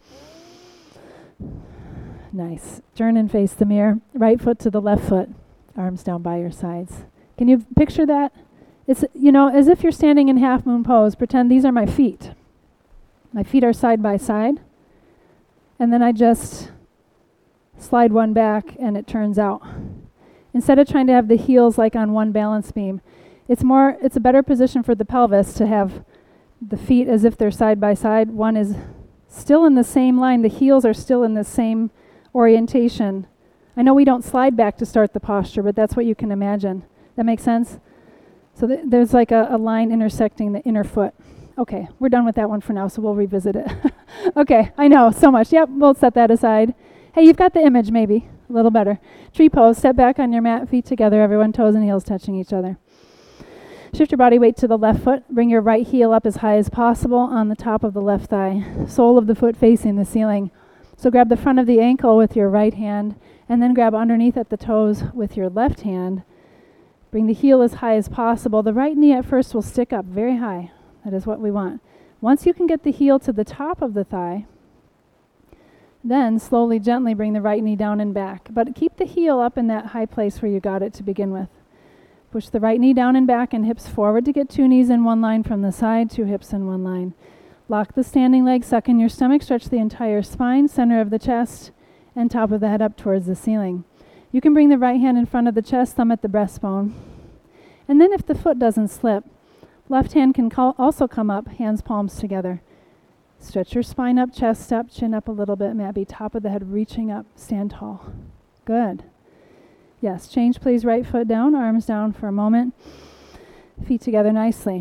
Nice. Turn and face the mirror. Right foot to the left foot. Arms down by your sides. Can you picture that? It's, you know, as if you're standing in half moon pose. Pretend these are my feet. My feet are side by side. And then I just slide one back and it turns out. Instead of trying to have the heels like on one balance beam, it's more, it's a better position for the pelvis to have the feet as if they're side by side. One is still in the same line. The heels are still in the same orientation. I know we don't slide back to start the posture, but that's what you can imagine. That makes sense? So th- there's like a, a line intersecting the inner foot. Okay, we're done with that one for now, so we'll revisit it. Okay, I know, so much. Yep, we'll set that aside. Hey, you've got the image, maybe. A little better. Tree pose, step back on your mat, feet together, everyone, toes and heels touching each other. Shift your body weight to the left foot. Bring your right heel up as high as possible on the top of the left thigh. Sole of the foot facing the ceiling. So grab the front of the ankle with your right hand, and then grab underneath at the toes with your left hand. Bring the heel as high as possible. The right knee at first will stick up very high. That is what we want. Once you can get the heel to the top of the thigh, then slowly, gently bring the right knee down and back. But keep the heel up in that high place where you got it to begin with. Push the right knee down and back and hips forward to get two knees in one line from the side, two hips in one line. Lock the standing leg, suck in your stomach, stretch the entire spine, center of the chest, and top of the head up towards the ceiling. You can bring the right hand in front of the chest, thumb at the breastbone. And then if the foot doesn't slip, left hand can call also come up, hands palms together. Stretch your spine up, chest up, chin up a little bit, maybe top of the head reaching up, stand tall. Good. Yes, change please, right foot down, arms down for a moment. Feet together nicely.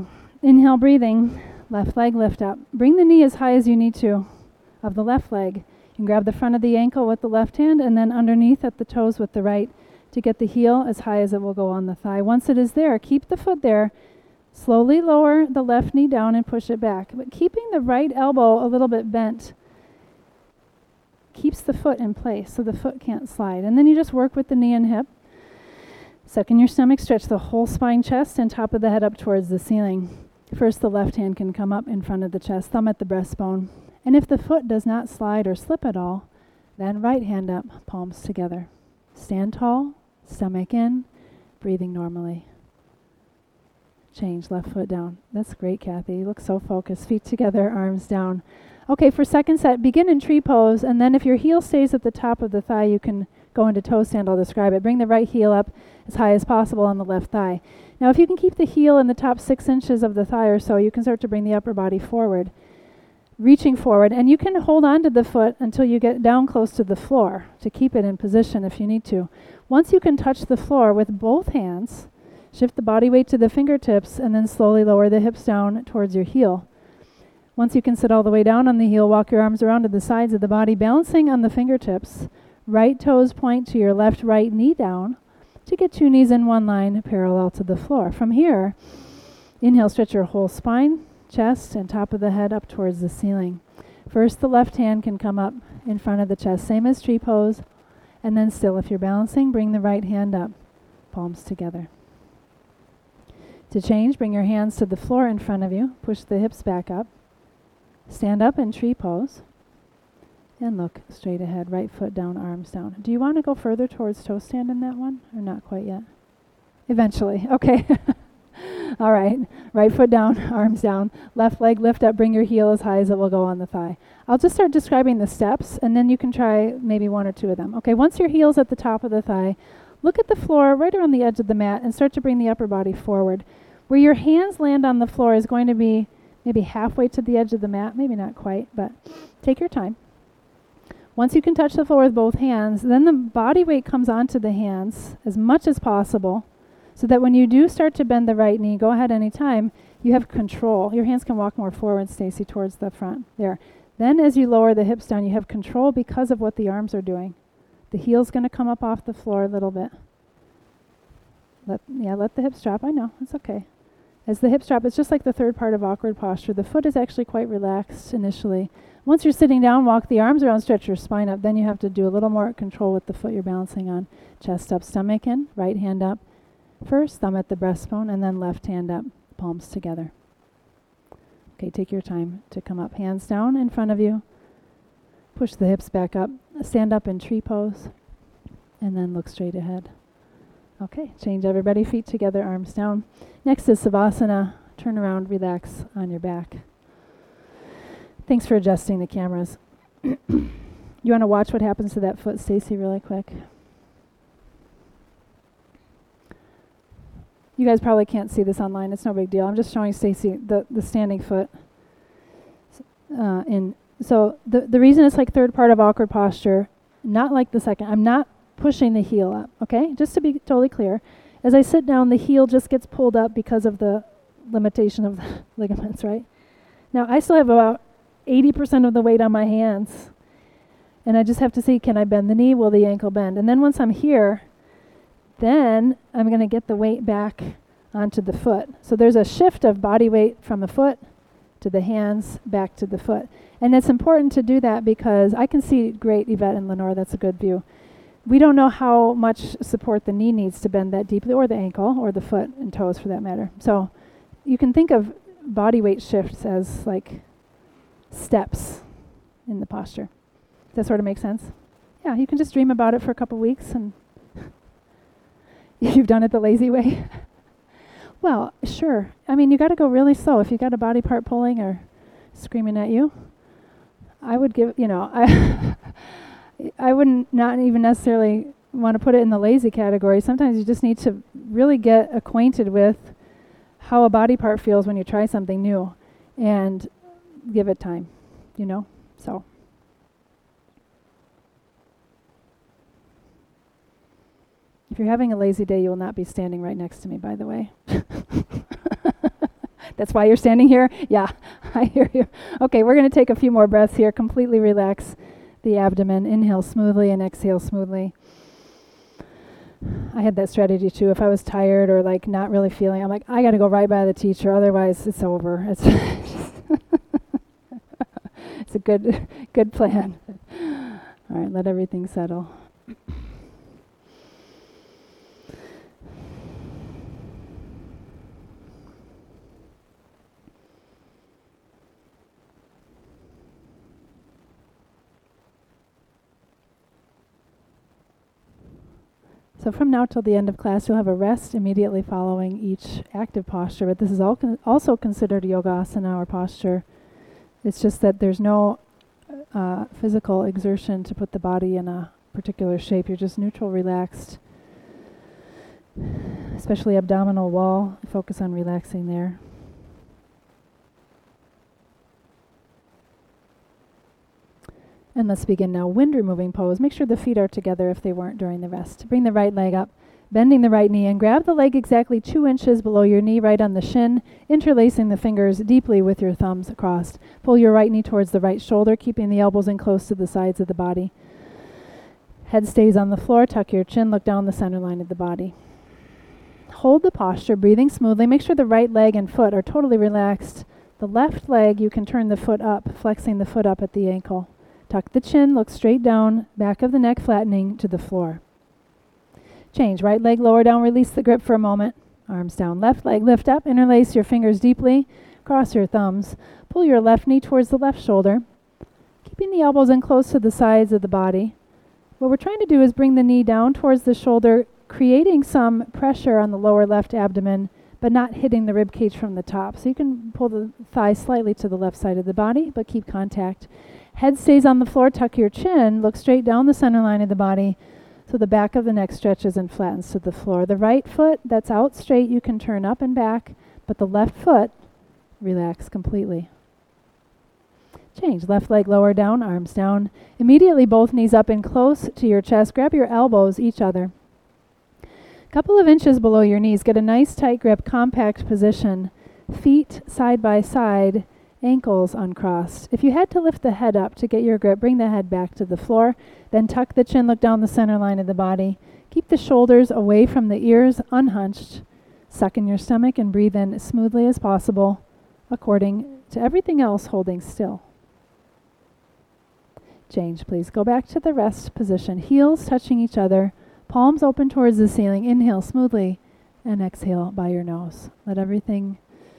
Inhale, breathing. Left leg lift up. Bring the knee as high as you need to of the left leg. You can grab the front of the ankle with the left hand and then underneath at the toes with the right to get the heel as high as it will go on the thigh. Once it is there, keep the foot there. Slowly lower the left knee down and push it back. But keeping the right elbow a little bit bent keeps the foot in place so the foot can't slide. And then you just work with the knee and hip. Suck in your stomach, stretch the whole spine, chest, and top of the head up towards the ceiling. First, the left hand can come up in front of the chest, thumb at the breastbone. And if the foot does not slide or slip at all, then right hand up, palms together. Stand tall, stomach in, breathing normally. Change, left foot down. That's great, Kathy. You look so focused. Feet together, arms down. Okay, for second set, begin in tree pose, and then if your heel stays at the top of the thigh, you can go into toe stand. I'll describe it. Bring the right heel up as high as possible on the left thigh. Now, if you can keep the heel in the top six inches of the thigh or so, you can start to bring the upper body forward, reaching forward, and you can hold on to the foot until you get down close to the floor to keep it in position if you need to. Once you can touch the floor with both hands, shift the body weight to the fingertips, and then slowly lower the hips down towards your heel. Once you can sit all the way down on the heel, walk your arms around to the sides of the body, balancing on the fingertips. Right toes point to your left right knee down to get two knees in one line parallel to the floor. From here, inhale, stretch your whole spine, chest, and top of the head up towards the ceiling. First, the left hand can come up in front of the chest, same as tree pose. And then still, if you're balancing, bring the right hand up, palms together. To change, bring your hands to the floor in front of you. Push the hips back up. Stand up in tree pose. And look straight ahead, right foot down, arms down. Do you want to go further towards toe stand in that one? Or not quite yet? Eventually. Okay. All right. Right foot down, arms down. Left leg lift up. Bring your heel as high as it will go on the thigh. I'll just start describing the steps, and then you can try maybe one or two of them. Okay, once your heel's at the top of the thigh, look at the floor right around the edge of the mat and start to bring the upper body forward. Where your hands land on the floor is going to be maybe halfway to the edge of the mat, maybe not quite, but take your time. Once you can touch the floor with both hands, then the body weight comes onto the hands as much as possible so that when you do start to bend the right knee, go ahead anytime, you have control. Your hands can walk more forward, Stacy, towards the front. There. Then as you lower the hips down, you have control because of what the arms are doing. The heel's going to come up off the floor a little bit. Let, yeah, let the hips drop. I know. It's okay. As the hips drop, it's just like the third part of awkward posture. The foot is actually quite relaxed initially. Once you're sitting down, walk the arms around, stretch your spine up. Then you have to do a little more control with the foot you're balancing on. Chest up, stomach in, right hand up. First, thumb at the breastbone, and then left hand up, palms together. Okay, take your time to come up. Hands down in front of you. Push the hips back up. Stand up in tree pose, and then look straight ahead. Okay, change everybody. Feet together, arms down. Next is Savasana. Turn around, relax on your back. Thanks for adjusting the cameras. You want to watch what happens to that foot, Stacy, really quick? You guys probably can't see this online. It's no big deal. I'm just showing Stacy the, the standing foot. Uh, in so the the reason it's like third part of awkward posture, not like the second. I'm not pushing the heel up, okay? Just to be totally clear. As I sit down, the heel just gets pulled up because of the limitation of the ligaments, right? Now, I still have about eighty percent of the weight on my hands. And I just have to see, can I bend the knee? Will the ankle bend? And then once I'm here, then I'm going to get the weight back onto the foot. So there's a shift of body weight from the foot to the hands, back to the foot. And it's important to do that because I can see great, Yvette and Lenore, that's a good view. We don't know how much support the knee needs to bend that deeply, or the ankle, or the foot and toes for that matter. So you can think of body weight shifts as like steps in the posture. Does that sort of make sense? Yeah, you can just dream about it for a couple weeks and you've done it the lazy way. Well, sure. I mean, you got to go really slow. If you got a body part pulling or screaming at you, I would give, you know, I I wouldn't not even necessarily want to put it in the lazy category. Sometimes you just need to really get acquainted with how a body part feels when you try something new and give it time, you know? So. If you're having a lazy day, you will not be standing right next to me, by the way. That's why you're standing here? Yeah, I hear you. Okay, we're going to take a few more breaths here. Completely relax the abdomen. Inhale smoothly and exhale smoothly. I had that strategy too. If I was tired or like not really feeling, I'm like, I got to go right by the teacher. Otherwise, it's over. It's it's a good good plan. All right, let everything settle. So from now till the end of class, you'll have a rest immediately following each active posture, but this is all con- also considered yogasana or posture. It's just that there's no uh, physical exertion to put the body in a particular shape. You're just neutral, relaxed, especially abdominal wall. Focus on relaxing there. And let's begin now. Wind removing pose. Make sure the feet are together if they weren't during the rest. Bring the right leg up, bending the right knee, and grab the leg exactly two inches below your knee, right on the shin, interlacing the fingers deeply with your thumbs crossed. Pull your right knee towards the right shoulder, keeping the elbows in close to the sides of the body. Head stays on the floor. Tuck your chin. Look down the center line of the body. Hold the posture, breathing smoothly. Make sure the right leg and foot are totally relaxed. The left leg, you can turn the foot up, flexing the foot up at the ankle. Tuck the chin, look straight down, back of the neck flattening to the floor. Change, right leg lower down, release the grip for a moment. Arms down, left leg lift up, interlace your fingers deeply, cross your thumbs. Pull your left knee towards the left shoulder, keeping the elbows in close to the sides of the body. What we're trying to do is bring the knee down towards the shoulder, creating some pressure on the lower left abdomen, but not hitting the rib cage from the top. So you can pull the thigh slightly to the left side of the body, but keep contact. Head stays on the floor, tuck your chin, look straight down the center line of the body so the back of the neck stretches and flattens to the floor. The right foot that's out straight you can turn up and back, but the left foot, relax completely. Change, left leg lower down, arms down. Immediately both knees up and close to your chest. Grab your elbows each other. Couple of inches below your knees, get a nice tight grip, compact position. Feet side by side, ankles uncrossed. If you had to lift the head up to get your grip, bring the head back to the floor. Then tuck the chin, look down the center line of the body. Keep the shoulders away from the ears, unhunched. Suck in your stomach and breathe in as smoothly as possible, according to everything else, holding still. Change, please. Go back to the rest position. Heels touching each other, palms open towards the ceiling. Inhale smoothly and exhale by your nose. Let everything...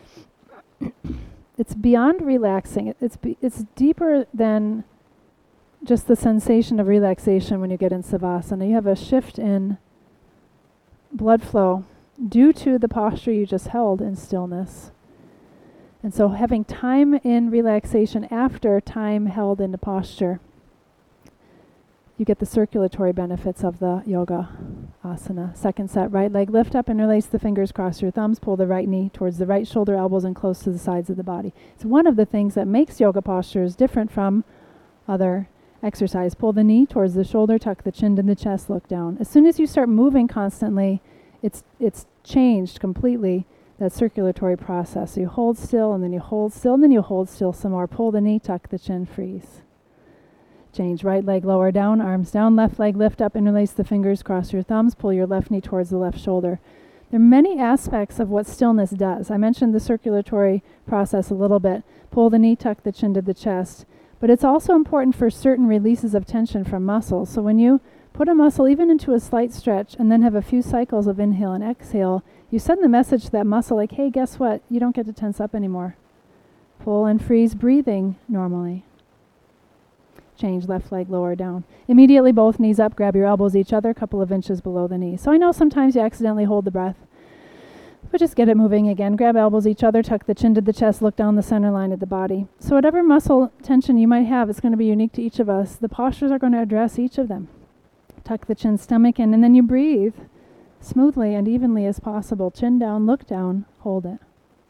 It's beyond relaxing. It, it's be, it's deeper than just the sensation of relaxation when you get in Savasana. You have a shift in blood flow due to the posture you just held in stillness. And so having time in relaxation after time held in the posture, you get the circulatory benefits of the yoga asana. Second set, right leg lift up, interlace the fingers, cross your thumbs, pull the right knee towards the right shoulder, elbows in close to the sides of the body. It's one of the things that makes yoga postures different from other exercise. Pull the knee towards the shoulder, tuck the chin to the chest, look down. As soon as you start moving constantly, it's it's changed completely, that circulatory process. So you hold still, and then you hold still, and then you hold still some more. Pull the knee, tuck the chin, freeze. Change, right leg lower down, arms down, left leg lift up, interlace the fingers, cross your thumbs, pull your left knee towards the left shoulder. There are many aspects of what stillness does. I mentioned the circulatory process a little bit. Pull the knee, tuck the chin to the chest. But it's also important for certain releases of tension from muscles. So when you put a muscle even into a slight stretch and then have a few cycles of inhale and exhale, you send the message to that muscle like, hey, guess what? You don't get to tense up anymore. Pull and freeze, breathing normally. Change, left leg lower down. Immediately both knees up, grab your elbows each other, a couple of inches below the knee. So I know sometimes you accidentally hold the breath, but just get it moving again. Grab elbows each other, tuck the chin to the chest, look down the center line of the body. So whatever muscle tension you might have, it's going to be unique to each of us. The postures are going to address each of them. Tuck the chin, stomach in, and then you breathe smoothly and evenly as possible. Chin down, look down, hold it.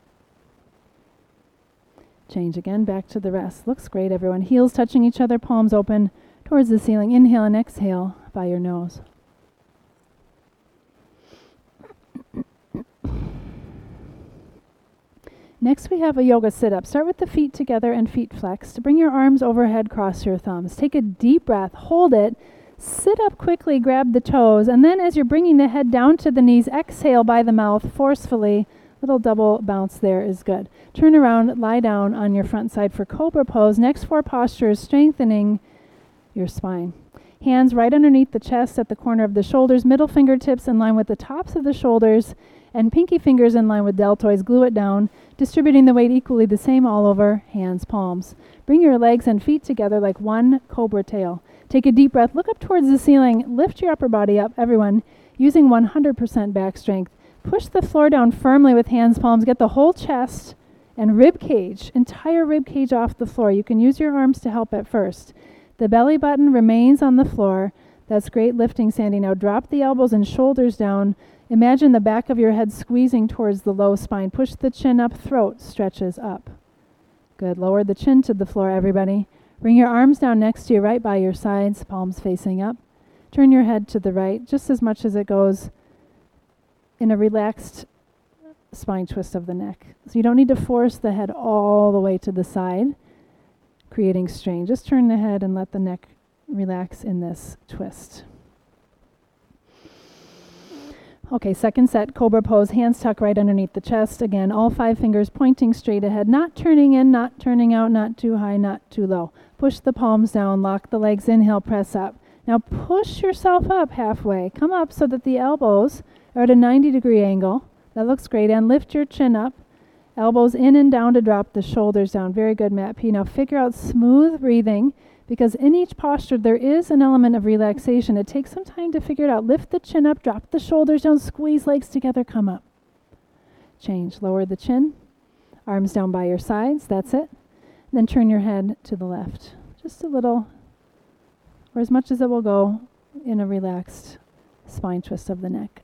Change again, back to the rest. Looks great, everyone. Heels touching each other, palms open towards the ceiling. Inhale and exhale by your nose. Next we have a yoga sit-up. Start with the feet together and feet flexed. Bring your arms overhead, cross your thumbs. Take a deep breath, hold it, sit up quickly, grab the toes, and then as you're bringing the head down to the knees, exhale by the mouth forcefully. Little double bounce there is good. Turn around, lie down on your front side for Cobra pose. Next four postures, strengthening your spine. Hands right underneath the chest at the corner of the shoulders, middle fingertips in line with the tops of the shoulders, and pinky fingers in line with deltoids. Glue it down, distributing the weight equally the same all over, hands, palms. Bring your legs and feet together like one cobra tail. Take a deep breath, look up towards the ceiling, lift your upper body up, everyone, using one hundred percent back strength. Push the floor down firmly with hands, palms. Get the whole chest and rib cage, entire rib cage off the floor. You can use your arms to help at first. The belly button remains on the floor. That's great lifting, Sandy. Now drop the elbows and shoulders down. Imagine the back of your head squeezing towards the low spine. Push the chin up, throat stretches up. Good. Lower the chin to the floor, everybody. Bring your arms down next to you, right by your sides, palms facing up. Turn your head to the right, just as much as it goes in a relaxed spine twist of the neck. So you don't need to force the head all the way to the side, creating strain. Just turn the head and let the neck relax in this twist. Okay, second set, Cobra pose, hands tucked right underneath the chest. Again, all five fingers pointing straight ahead, not turning in, not turning out, not too high, not too low. Push the palms down, lock the legs, inhale, press up. Now push yourself up halfway. Come up so that the elbows are at a ninety degree angle. That looks great. And lift your chin up. Elbows in and down to drop the shoulders down. Very good, Matt P. Now figure out smooth breathing, because in each posture there is an element of relaxation. It takes some time to figure it out. Lift the chin up, drop the shoulders down, squeeze legs together, come up. Change. Lower the chin. Arms down by your sides. That's it. Then turn your head to the left. Just a little, or as much as it will go in a relaxed spine twist of the neck.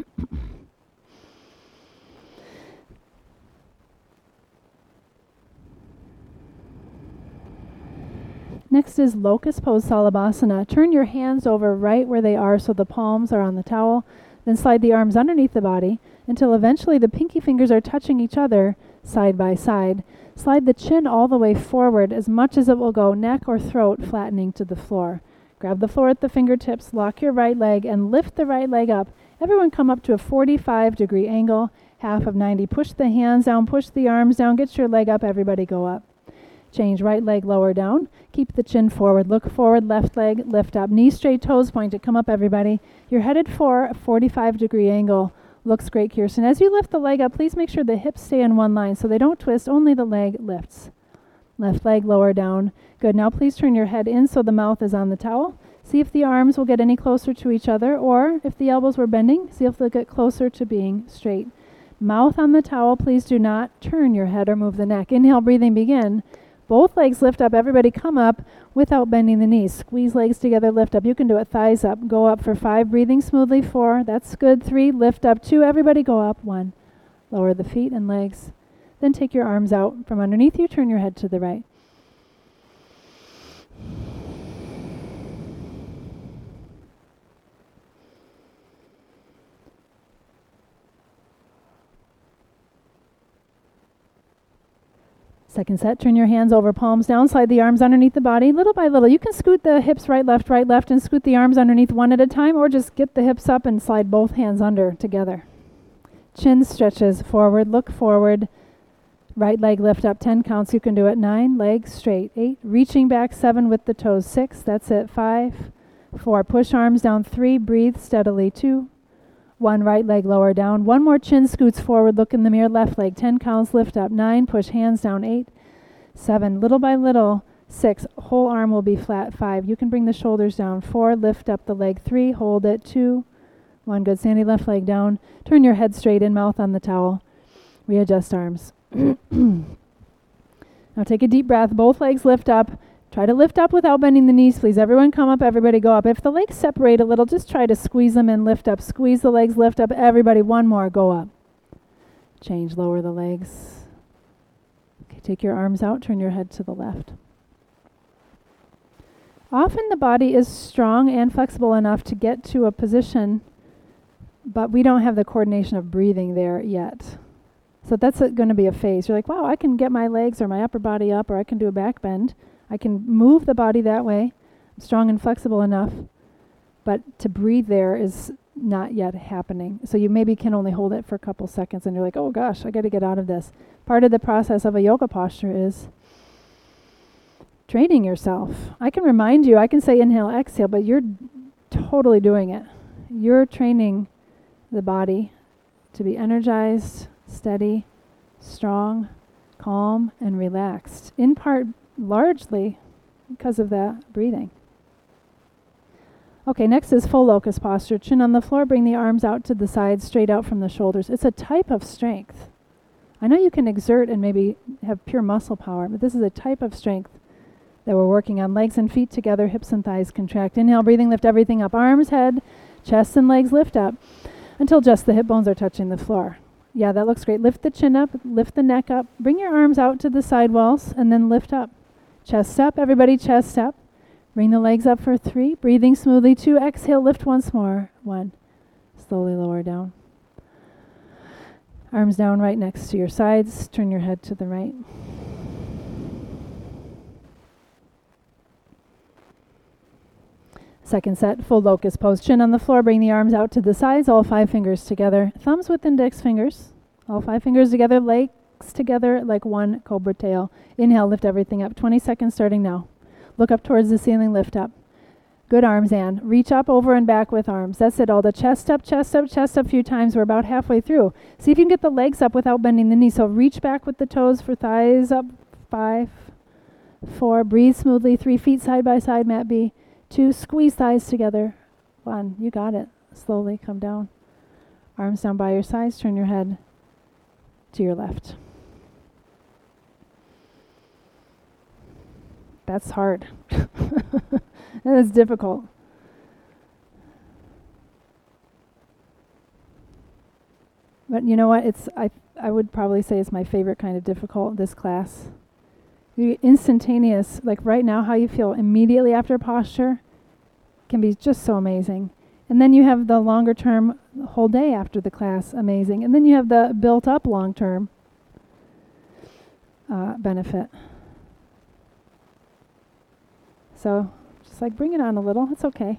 Next is locust pose, Salabhasana. Turn your hands over right where they are so the palms are on the towel. Then slide the arms underneath the body until eventually the pinky fingers are touching each other side by side. Slide the chin all the way forward as much as it will go, neck or throat flattening to the floor. Grab the floor at the fingertips, lock your right leg, and lift the right leg up. Everyone come up to a forty-five degree angle, half of ninety. Push the hands down, push the arms down, get your leg up, everybody go up. Change, right leg lower down. Keep the chin forward. Look forward, left leg, lift up. Knees straight, toes pointed. Come up, everybody. You're headed for a forty-five degree angle. Looks great, Kirsten. As you lift the leg up, please make sure the hips stay in one line so they don't twist. Only the leg lifts. Left leg lower down. Good. Now please turn your head in so the mouth is on the towel. See if the arms will get any closer to each other, or if the elbows were bending, see if they'll get closer to being straight. Mouth on the towel. Please do not turn your head or move the neck. Inhale, breathing, begin. Both legs lift up. Everybody come up without bending the knees. Squeeze legs together, lift up. You can do it. Thighs up. Go up for five. Breathing smoothly. Four. That's good. Three. Lift up. Two. Everybody go up. One. Lower the feet and legs. Then take your arms out from underneath you. Turn your head to the right. Second set, turn your hands over, palms down, slide the arms underneath the body, little by little. You can scoot the hips right, left, right, left, and scoot the arms underneath one at a time, or just get the hips up and slide both hands under together. Chin stretches forward, look forward, right leg lift up, ten counts, you can do it. Nine, legs straight, eight, reaching back, seven with the toes, six, that's it, five, four, push arms down, three, breathe steadily, two, one, right leg lower down. One more, chin scoots forward, look in the mirror, left leg, ten counts, lift up. Nine, push hands down, eight, seven, little by little, six, whole arm will be flat, five. You can bring the shoulders down, four, lift up the leg, three, hold it, two, one, good. Sandy, left leg down. Turn your head straight in, mouth on the towel. Readjust arms. Now take a deep breath, both legs lift up. Try to lift up without bending the knees, please. Everyone come up, everybody go up. If the legs separate a little, just try to squeeze them in, lift up. Squeeze the legs, lift up. Everybody, one more, go up. Change, lower the legs. Okay, take your arms out, turn your head to the left. Often the body is strong and flexible enough to get to a position, but we don't have the coordination of breathing there yet. So that's going to be a phase. You're like, wow, I can get my legs or my upper body up, or I can do a back bend. I can move the body that way. I'm strong and flexible enough. But to breathe there is not yet happening. So you maybe can only hold it for a couple seconds and you're like, oh gosh, I got to get out of this. Part of the process of a yoga posture is training yourself. I can remind you, I can say inhale, exhale, but you're totally doing it. You're training the body to be energized, steady, strong, calm, and relaxed. In part, largely because of that breathing. Okay, next is full locust posture. Chin on the floor, bring the arms out to the sides, straight out from the shoulders. It's a type of strength. I know you can exert and maybe have pure muscle power, but this is a type of strength that we're working on. Legs and feet together, hips and thighs contract. Inhale, breathing, lift everything up. Arms, head, chest, and legs lift up until just the hip bones are touching the floor. Yeah, that looks great. Lift the chin up, lift the neck up. Bring your arms out to the side walls and then lift up. Chest up, everybody chest up. Bring the legs up for three. Breathing smoothly. Two. Exhale, lift once more. One. Slowly lower down. Arms down right next to your sides. Turn your head to the right. Second set, full locust pose. Chin on the floor. Bring the arms out to the sides. All five fingers together. Thumbs with index fingers. All five fingers together. Legs together like one cobra tail. Inhale, lift everything up. twenty seconds starting now. Look up towards the ceiling, lift up. Good arms, Anne. Reach up, over and back with arms. That's it, all the chest up, chest up, chest up a few times. We're about halfway through. See if you can get the legs up without bending the knees. So reach back with the toes for thighs up. Five, four, breathe smoothly. Three, feet side by side, mat B. Two, squeeze thighs together. One, you got it. Slowly come down. Arms down by your sides, turn your head to your left. That's hard. That is difficult. But you know what? It's I I would probably say it's my favorite kind of difficult, this class. The instantaneous, like right now, how you feel immediately after posture can be just so amazing. And then you have the longer term, whole day after the class, amazing. And then you have the built up long term uh, benefit. So just like bring it on a little, it's okay.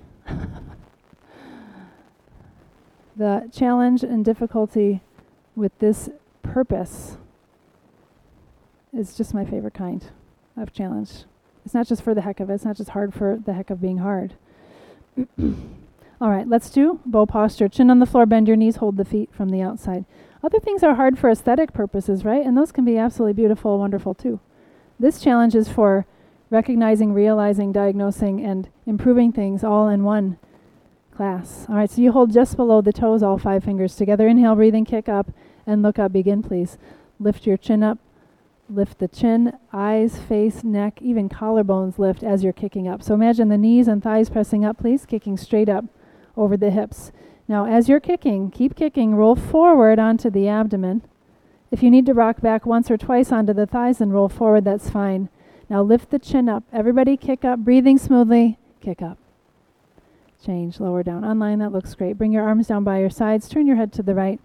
The challenge and difficulty with this purpose is just my favorite kind of challenge. It's not just for the heck of it, it's not just hard for the heck of being hard. All right, let's do bow posture. Chin on the floor, bend your knees, hold the feet from the outside. Other things are hard for aesthetic purposes, right? And those can be absolutely beautiful, wonderful too. This challenge is for recognizing, realizing, diagnosing, and improving things all in one class. All right, so you hold just below the toes, all five fingers together. Inhale, breathing, kick up, and look up. Begin, please. Lift your chin up. Lift the chin, eyes, face, neck, even collarbones lift as you're kicking up. So imagine the knees and thighs pressing up, please, kicking straight up over the hips. Now, as you're kicking, keep kicking, roll forward onto the abdomen. If you need to rock back once or twice onto the thighs and roll forward, that's fine. Now lift the chin up. Everybody kick up, breathing smoothly, kick up. Change, lower down. Online, that looks great. Bring your arms down by your sides, turn your head to the right.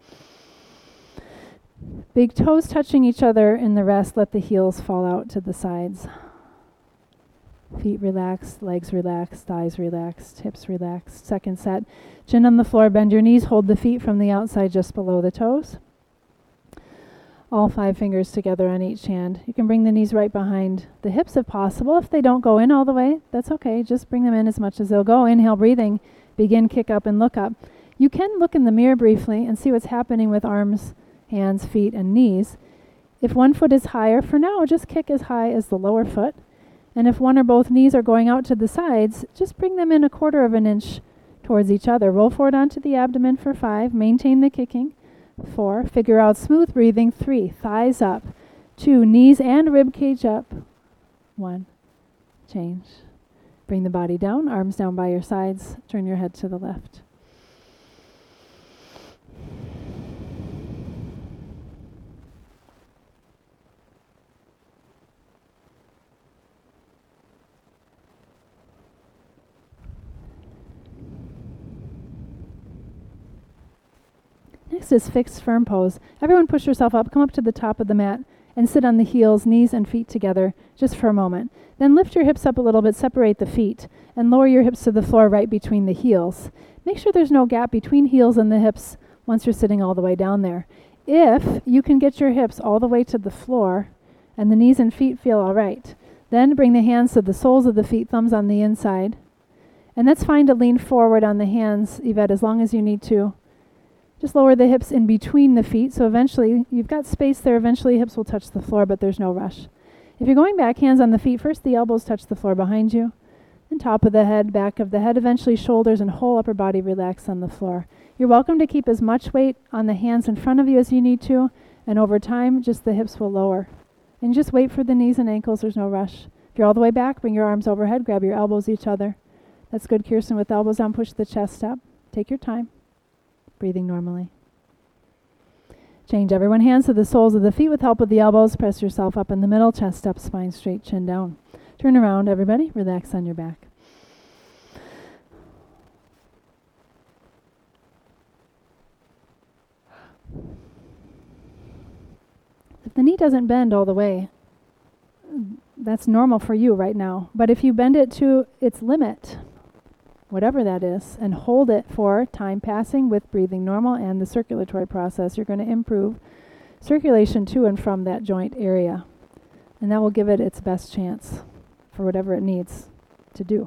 Big toes touching each other in the rest. Let the heels fall out to the sides. Feet relaxed, legs relaxed, thighs relaxed, hips relaxed. Second set. Chin on the floor, bend your knees, hold the feet from the outside just below the toes. All five fingers together on each hand. You can bring the knees right behind the hips if possible. If they don't go in all the way, that's okay. Just bring them in as much as they'll go. Inhale, breathing. Begin, kick up, and look up. You can look in the mirror briefly and see what's happening with arms, hands, feet, and knees. If one foot is higher, for now, just kick as high as the lower foot. And if one or both knees are going out to the sides, just bring them in a quarter of an inch towards each other. Roll forward onto the abdomen for five. Maintain the kicking. Four. Figure out smooth breathing. Three. Thighs up. Two. Knees and rib cage up. One. Change. Bring the body down. Arms down by your sides. Turn your head to the left. Next is fixed firm pose. Everyone push yourself up, come up to the top of the mat, and sit on the heels, knees and feet together just for a moment. Then lift your hips up a little bit, separate the feet, and lower your hips to the floor right between the heels. Make sure there's no gap between heels and the hips once you're sitting all the way down there. If you can get your hips all the way to the floor and the knees and feet feel all right, then bring the hands to the soles of the feet, thumbs on the inside. And that's fine to lean forward on the hands, Yvette, as long as you need to. Just lower the hips in between the feet, so eventually, you've got space there, eventually hips will touch the floor, but there's no rush. If you're going back, hands on the feet, first the elbows touch the floor behind you, and top of the head, back of the head, eventually shoulders and whole upper body relax on the floor. You're welcome to keep as much weight on the hands in front of you as you need to, and over time, just the hips will lower. And just wait for the knees and ankles, there's no rush. If you're all the way back, bring your arms overhead, grab your elbows each other. That's good, Kirsten, with elbows down, push the chest up. Take your time. Breathing normally. Change everyone hands to the soles of the feet with help of the elbows. Press yourself up in the middle, chest up, spine straight, chin down. Turn around, everybody. Relax on your back. If the knee doesn't bend all the way, that's normal for you right now. But if you bend it to its limit, whatever that is, and hold it for time passing with breathing normal and the circulatory process, you're going to improve circulation to and from that joint area. And that will give it its best chance for whatever it needs to do.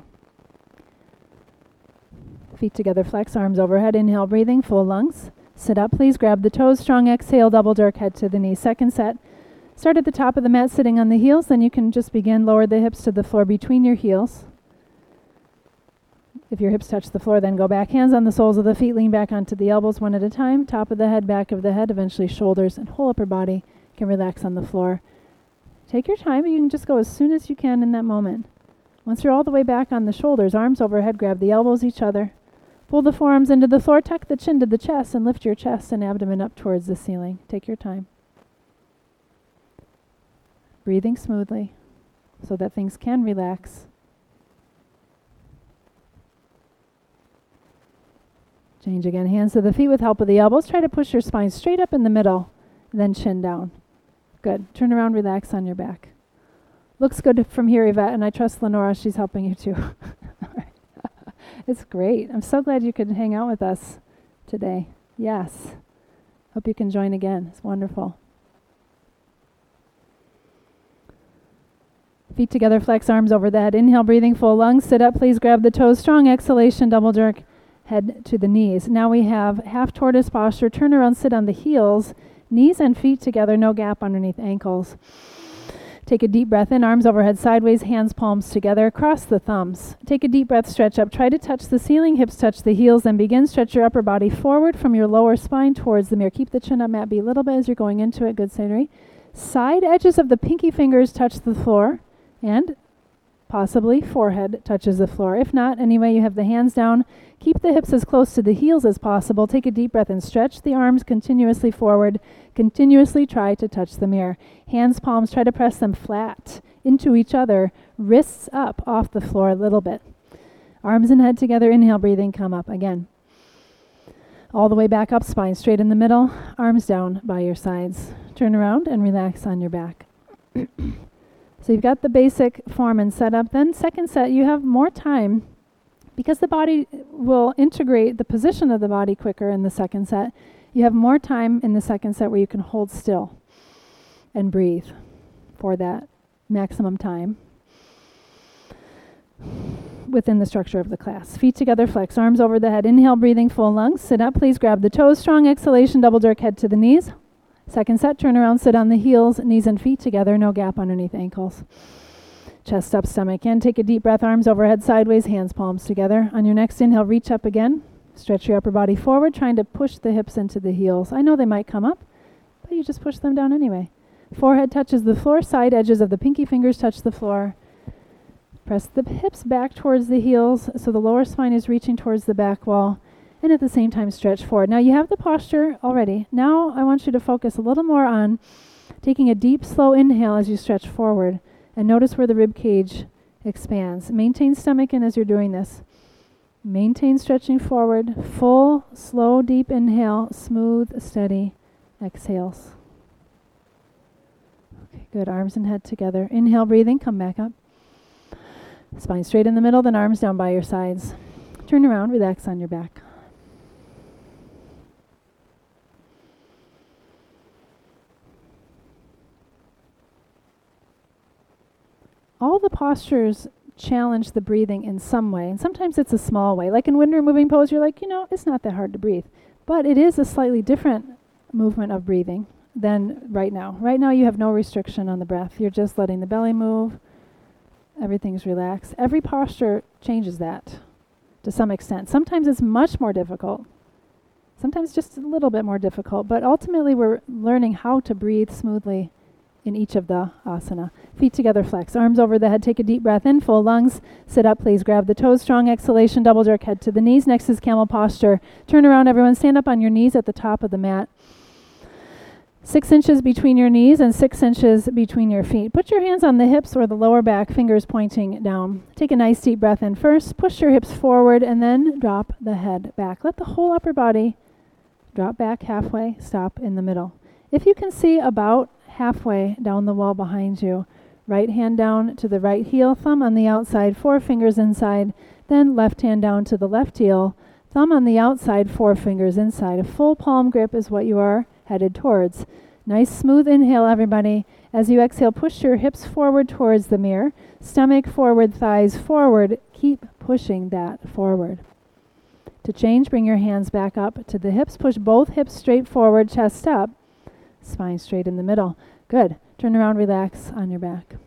Feet together, flex, arms overhead, inhale, breathing, full lungs. Sit up, please, grab the toes, strong exhale, double jerk, head to the knee. Second set, start at the top of the mat, sitting on the heels, then you can just begin, lower the hips to the floor between your heels. If your hips touch the floor, then go back. Hands on the soles of the feet, lean back onto the elbows one at a time. Top of the head, back of the head, eventually shoulders and whole upper body can relax on the floor. Take your time. You can just go as soon as you can in that moment. Once you're all the way back on the shoulders, arms overhead, grab the elbows each other. Pull the forearms into the floor, tuck the chin to the chest, and lift your chest and abdomen up towards the ceiling. Take your time. Breathing smoothly so that things can relax. Change again, hands to the feet with help of the elbows. Try to push your spine straight up in the middle, then chin down. Good. Turn around, relax on your back. Looks good from here, Yvette, and I trust Lenora, she's helping you too. It's great. I'm so glad you could hang out with us today. Yes. Hope you can join again. It's wonderful. Feet together, flex, arms over the head. Inhale, breathing, full lungs. Sit up, please. Grab the toes. Strong exhalation, double jerk. Head to the knees. Now we have half tortoise posture. Turn around, sit on the heels. Knees and feet together, no gap underneath ankles. Take a deep breath in, arms overhead sideways, hands palms together, cross the thumbs. Take a deep breath, stretch up. Try to touch the ceiling, hips touch the heels, then begin. Stretch your upper body forward from your lower spine towards the mirror. Keep the chin up, Matt B, a little bit as you're going into it. Good, Sadri. Side edges of the pinky fingers touch the floor, and possibly forehead touches the floor. If not, anyway, you have the hands down. Keep the hips as close to the heels as possible. Take a deep breath and stretch the arms continuously forward. Continuously try to touch the mirror. Hands, palms, try to press them flat into each other. Wrists up off the floor a little bit. Arms and head together. Inhale, breathing, come up again. All the way back up, spine straight in the middle. Arms down by your sides. Turn around and relax on your back. So you've got the basic form and setup. Then second set, you have more time because the body will integrate the position of the body quicker in the second set. You have more time in the second set where you can hold still and breathe for that maximum time within the structure of the class. Feet together, flex, arms over the head. Inhale, breathing, full lungs. Sit up, please. Grab the toes. Strong exhalation, double jerk, head to the knees. Second set, turn around, sit on the heels, knees and feet together, no gap underneath ankles. Chest up, stomach in. Take a deep breath, arms overhead, sideways, hands, palms together. On your next inhale, reach up again. Stretch your upper body forward, trying to push the hips into the heels. I know they might come up, but you just push them down anyway. Forehead touches the floor, side edges of the pinky fingers touch the floor. Press the hips back towards the heels so the lower spine is reaching towards the back wall. And at the same time, stretch forward. Now you have the posture already. Now I want you to focus a little more on taking a deep, slow inhale as you stretch forward. And notice where the rib cage expands. Maintain stomach in as you're doing this. Maintain stretching forward. Full, slow, deep inhale. Smooth, steady exhales. Okay, good. Arms and head together. Inhale, breathing. Come back up. Spine straight in the middle, then arms down by your sides. Turn around. Relax on your back. All the postures challenge the breathing in some way, and sometimes it's a small way. Like in wind removing pose, you're like, you know, it's not that hard to breathe. But it is a slightly different movement of breathing than right now. Right now you have no restriction on the breath. You're just letting the belly move. Everything's relaxed. Every posture changes that to some extent. Sometimes it's much more difficult. Sometimes just a little bit more difficult. But ultimately we're learning how to breathe smoothly in each of the asana. Feet together, flex. Arms over the head. Take a deep breath in, full lungs. Sit up, please. Grab the toes. Strong exhalation. Double jerk head to the knees. Next is camel posture. Turn around, everyone. Stand up on your knees at the top of the mat. Six inches between your knees and six inches between your feet. Put your hands on the hips or the lower back, fingers pointing down. Take a nice deep breath in first. Push your hips forward and then drop the head back. Let the whole upper body drop back halfway. Stop in the middle. If you can see about halfway down the wall behind you, right hand down to the right heel, thumb on the outside, four fingers inside, then left hand down to the left heel, thumb on the outside, four fingers inside. A full palm grip is what you are headed towards. Nice smooth inhale, everybody. As you exhale, push your hips forward towards the mirror, stomach forward, thighs forward. Keep pushing that forward. To change, bring your hands back up to the hips. Push both hips straight forward, chest up. Spine straight in the middle. Good. Turn around, relax on your back.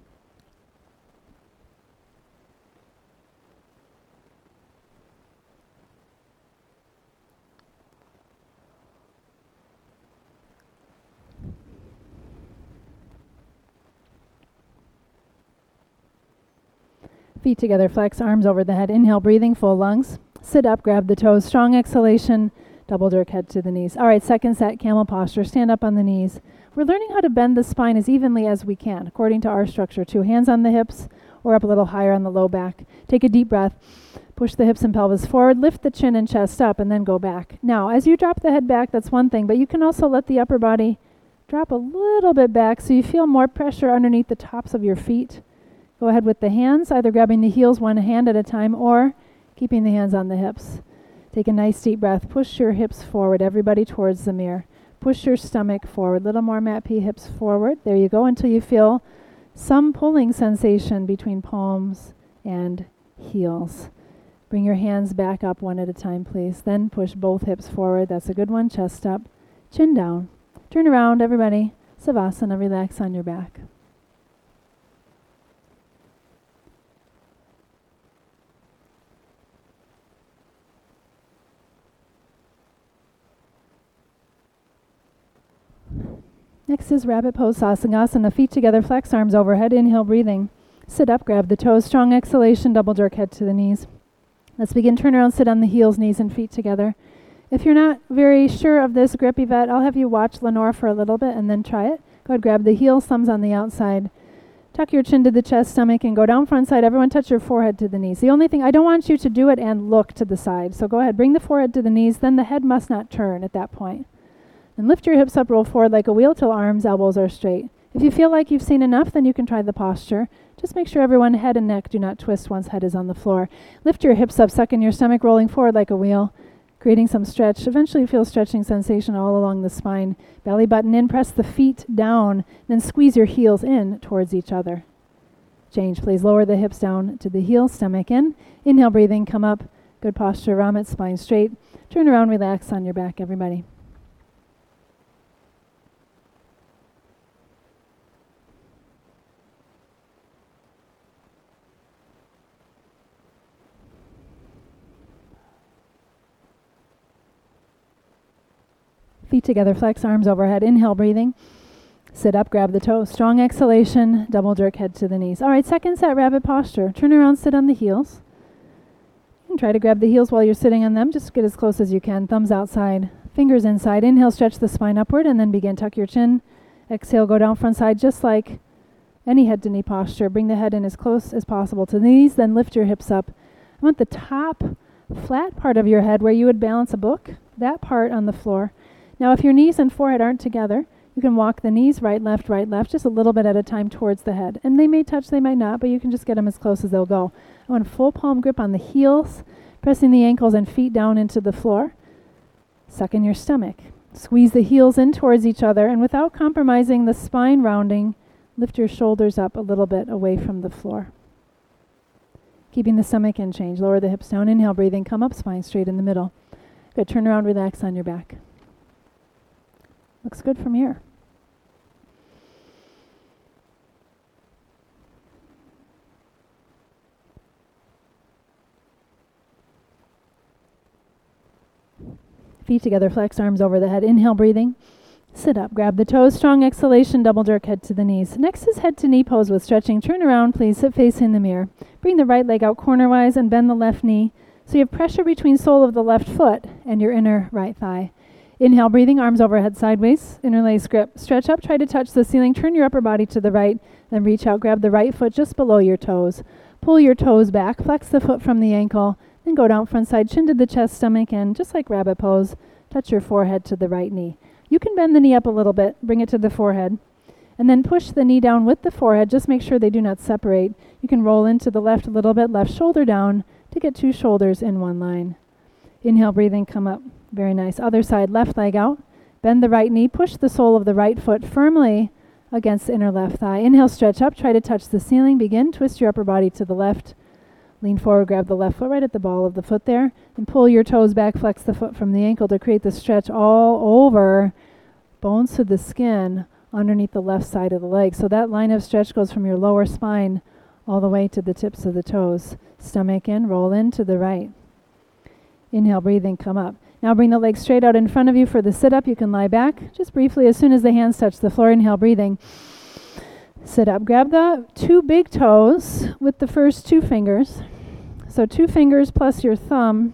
Feet together, flex, arms over the head. Inhale, breathing, full lungs. Sit up, grab the toes. Strong exhalation. Double jerk head to the knees. All right, second set, camel posture. Stand up on the knees. We're learning how to bend the spine as evenly as we can, according to our structure. Two hands on the hips or up a little higher on the low back. Take a deep breath. Push the hips and pelvis forward. Lift the chin and chest up and then go back. Now, as you drop the head back, that's one thing, but you can also let the upper body drop a little bit back so you feel more pressure underneath the tops of your feet. Go ahead with the hands, either grabbing the heels one hand at a time or keeping the hands on the hips. Take a nice deep breath. Push your hips forward, everybody towards the mirror. Push your stomach forward. Little more mat P hips forward. There you go until you feel some pulling sensation between palms and heels. Bring your hands back up one at a time, please. Then push both hips forward. That's a good one. Chest up, chin down. Turn around, everybody. Savasana, relax on your back. Next is rabbit pose, Sasangasana. Feet together, flex, arms overhead. Inhale, breathing. Sit up, grab the toes. Strong exhalation, double jerk head to the knees. Let's begin. Turn around, sit on the heels, knees and feet together. If you're not very sure of this grip, Yvette, I'll have you watch Lenore for a little bit and then try it. Go ahead, grab the heels, thumbs on the outside. Tuck your chin to the chest, stomach, and go down front side. Everyone touch your forehead to the knees. The only thing, I don't want you to do it and look to the side. So go ahead, bring the forehead to the knees. Then the head must not turn at that point. And lift your hips up, roll forward like a wheel till arms, elbows are straight. If you feel like you've seen enough, then you can try the posture. Just make sure everyone, head and neck, do not twist once head is on the floor. Lift your hips up, suck in your stomach, rolling forward like a wheel, creating some stretch. Eventually feel stretching sensation all along the spine. Belly button in, press the feet down, then squeeze your heels in towards each other. Change, please. Lower the hips down to the heels, stomach in. Inhale, breathing, come up. Good posture, Ramit, spine straight. Turn around, relax on your back, everybody. Feet together, flex, arms overhead. Inhale, breathing. Sit up, grab the toes. Strong exhalation, double jerk head to the knees. All right, second set, rabbit posture. Turn around, sit on the heels. You can try to grab the heels while you're sitting on them. Just get as close as you can. Thumbs outside, fingers inside. Inhale, stretch the spine upward, and then begin. Tuck your chin. Exhale, go down front side, just like any head to knee posture. Bring the head in as close as possible to the knees, then lift your hips up. I want the top flat part of your head where you would balance a book, that part on the floor. Now if your knees and forehead aren't together, you can walk the knees right, left, right, left, just a little bit at a time towards the head. And they may touch, they might not, but you can just get them as close as they'll go. I want full palm grip on the heels, pressing the ankles and feet down into the floor. Suck in your stomach. Squeeze the heels in towards each other, and without compromising the spine rounding, lift your shoulders up a little bit away from the floor. Keeping the stomach in change. Lower the hips down. Inhale, breathing. Come up, spine straight in the middle. Good. Turn around, relax on your back. Looks good from here. Feet together, flex arms over the head. Inhale, breathing. Sit up, grab the toes, strong exhalation, double jerk head to the knees. Next is head to knee pose with stretching. Turn around, please, sit facing the mirror. Bring the right leg out cornerwise and bend the left knee so you have pressure between sole of the left foot and your inner right thigh. Inhale, breathing, arms overhead sideways, interlace grip. Stretch up, try to touch the ceiling, turn your upper body to the right, then reach out, grab the right foot just below your toes. Pull your toes back, flex the foot from the ankle, then go down front side, chin to the chest, stomach in, just like rabbit pose. Touch your forehead to the right knee. You can bend the knee up a little bit, bring it to the forehead, and then push the knee down with the forehead. Just make sure they do not separate. You can roll into the left a little bit, left shoulder down to get two shoulders in one line. Inhale, breathing, come up. Very nice. Other side, left leg out. Bend the right knee, push the sole of the right foot firmly against the inner left thigh. Inhale, stretch up, try to touch the ceiling. Begin, twist your upper body to the left. Lean forward, grab the left foot right at the ball of the foot there, and pull your toes back, flex the foot from the ankle to create the stretch all over, bones to the skin, underneath the left side of the leg. So that line of stretch goes from your lower spine all the way to the tips of the toes. Stomach in, roll in to the right. Inhale, breathing, come up. Now bring the legs straight out in front of you for the sit-up. You can lie back just briefly as soon as the hands touch the floor. Inhale, breathing. Sit up. Grab the two big toes with the first two fingers. So two fingers plus your thumb.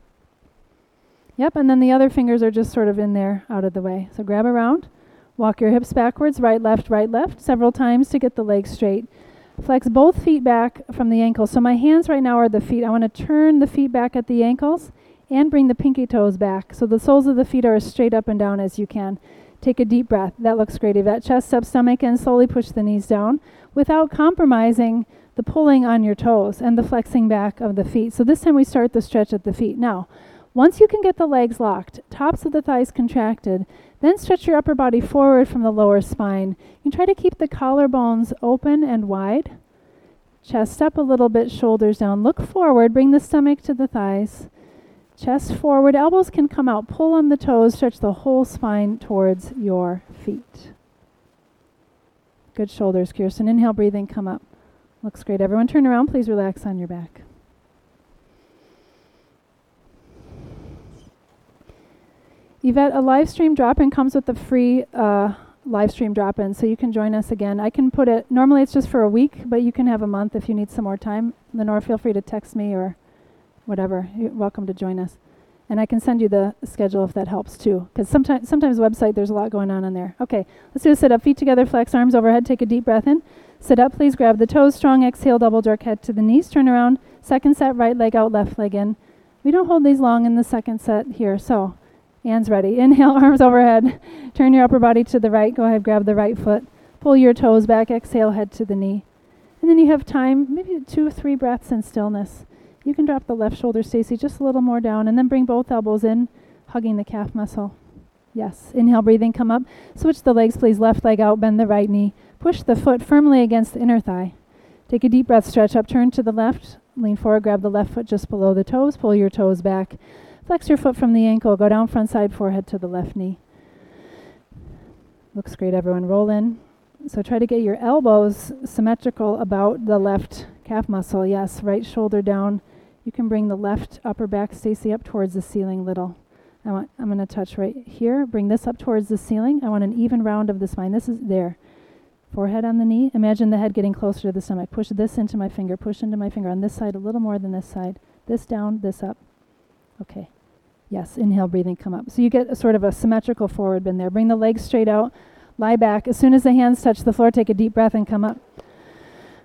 Yep, and then the other fingers are just sort of in there, out of the way. So grab around. Walk your hips backwards, right, left, right, left, several times to get the legs straight. Flex both feet back from the ankles. So my hands right now are the feet. I want to turn the feet back at the ankles and bring the pinky toes back. So the soles of the feet are as straight up and down as you can. Take a deep breath. That looks great. That chest up, stomach in, slowly push the knees down without compromising the pulling on your toes and the flexing back of the feet. So this time we start the stretch at the feet. Now, once you can get the legs locked, tops of the thighs contracted, then stretch your upper body forward from the lower spine. You can try to keep the collarbones open and wide. Chest up a little bit, shoulders down. Look forward, bring the stomach to the thighs. Chest forward, elbows can come out. Pull on the toes, stretch the whole spine towards your feet. Good shoulders, Kirsten. Inhale, breathing, come up. Looks great. Everyone turn around. Please relax on your back. Yvette, a live stream drop-in comes with a free uh, live stream drop-in, so you can join us again. I can put it, normally it's just for a week, but you can have a month if you need some more time. Lenore, feel free to text me or whatever. You're welcome to join us. And I can send you the schedule if that helps too, because sometimes sometimes website, there's a lot going on in there. Okay, let's do a sit-up. Feet together, flex arms overhead. Take a deep breath in. Sit up, please. Grab the toes, strong exhale, double jerk head to the knees. Turn around. Second set, right leg out, left leg in. We don't hold these long in the second set here, so hands ready. Inhale, arms overhead. Turn your upper body to the right. Go ahead, grab the right foot. Pull your toes back. Exhale, head to the knee. And then you have time, maybe two or three breaths in stillness. You can drop the left shoulder, Stacy, just a little more down, and then bring both elbows in, hugging the calf muscle. Yes. Inhale, breathing, come up. Switch the legs, please. Left leg out, bend the right knee. Push the foot firmly against the inner thigh. Take a deep breath, stretch up, turn to the left. Lean forward, grab the left foot just below the toes. Pull your toes back. Flex your foot from the ankle. Go down front side, forehead to the left knee. Looks great, everyone. Roll in. So try to get your elbows symmetrical about the left calf muscle. Yes, right shoulder down. You can bring the left upper back, Stacy, up towards the ceiling little. I want, I'm going to touch right here. Bring this up towards the ceiling. I want an even round of the spine. This is there. Forehead on the knee. Imagine the head getting closer to the stomach. Push this into my finger. Push into my finger on this side a little more than this side. This down, this up. Okay. Yes, inhale, breathing, come up. So you get a sort of a symmetrical forward bend there. Bring the legs straight out. Lie back. As soon as the hands touch the floor, take a deep breath and come up.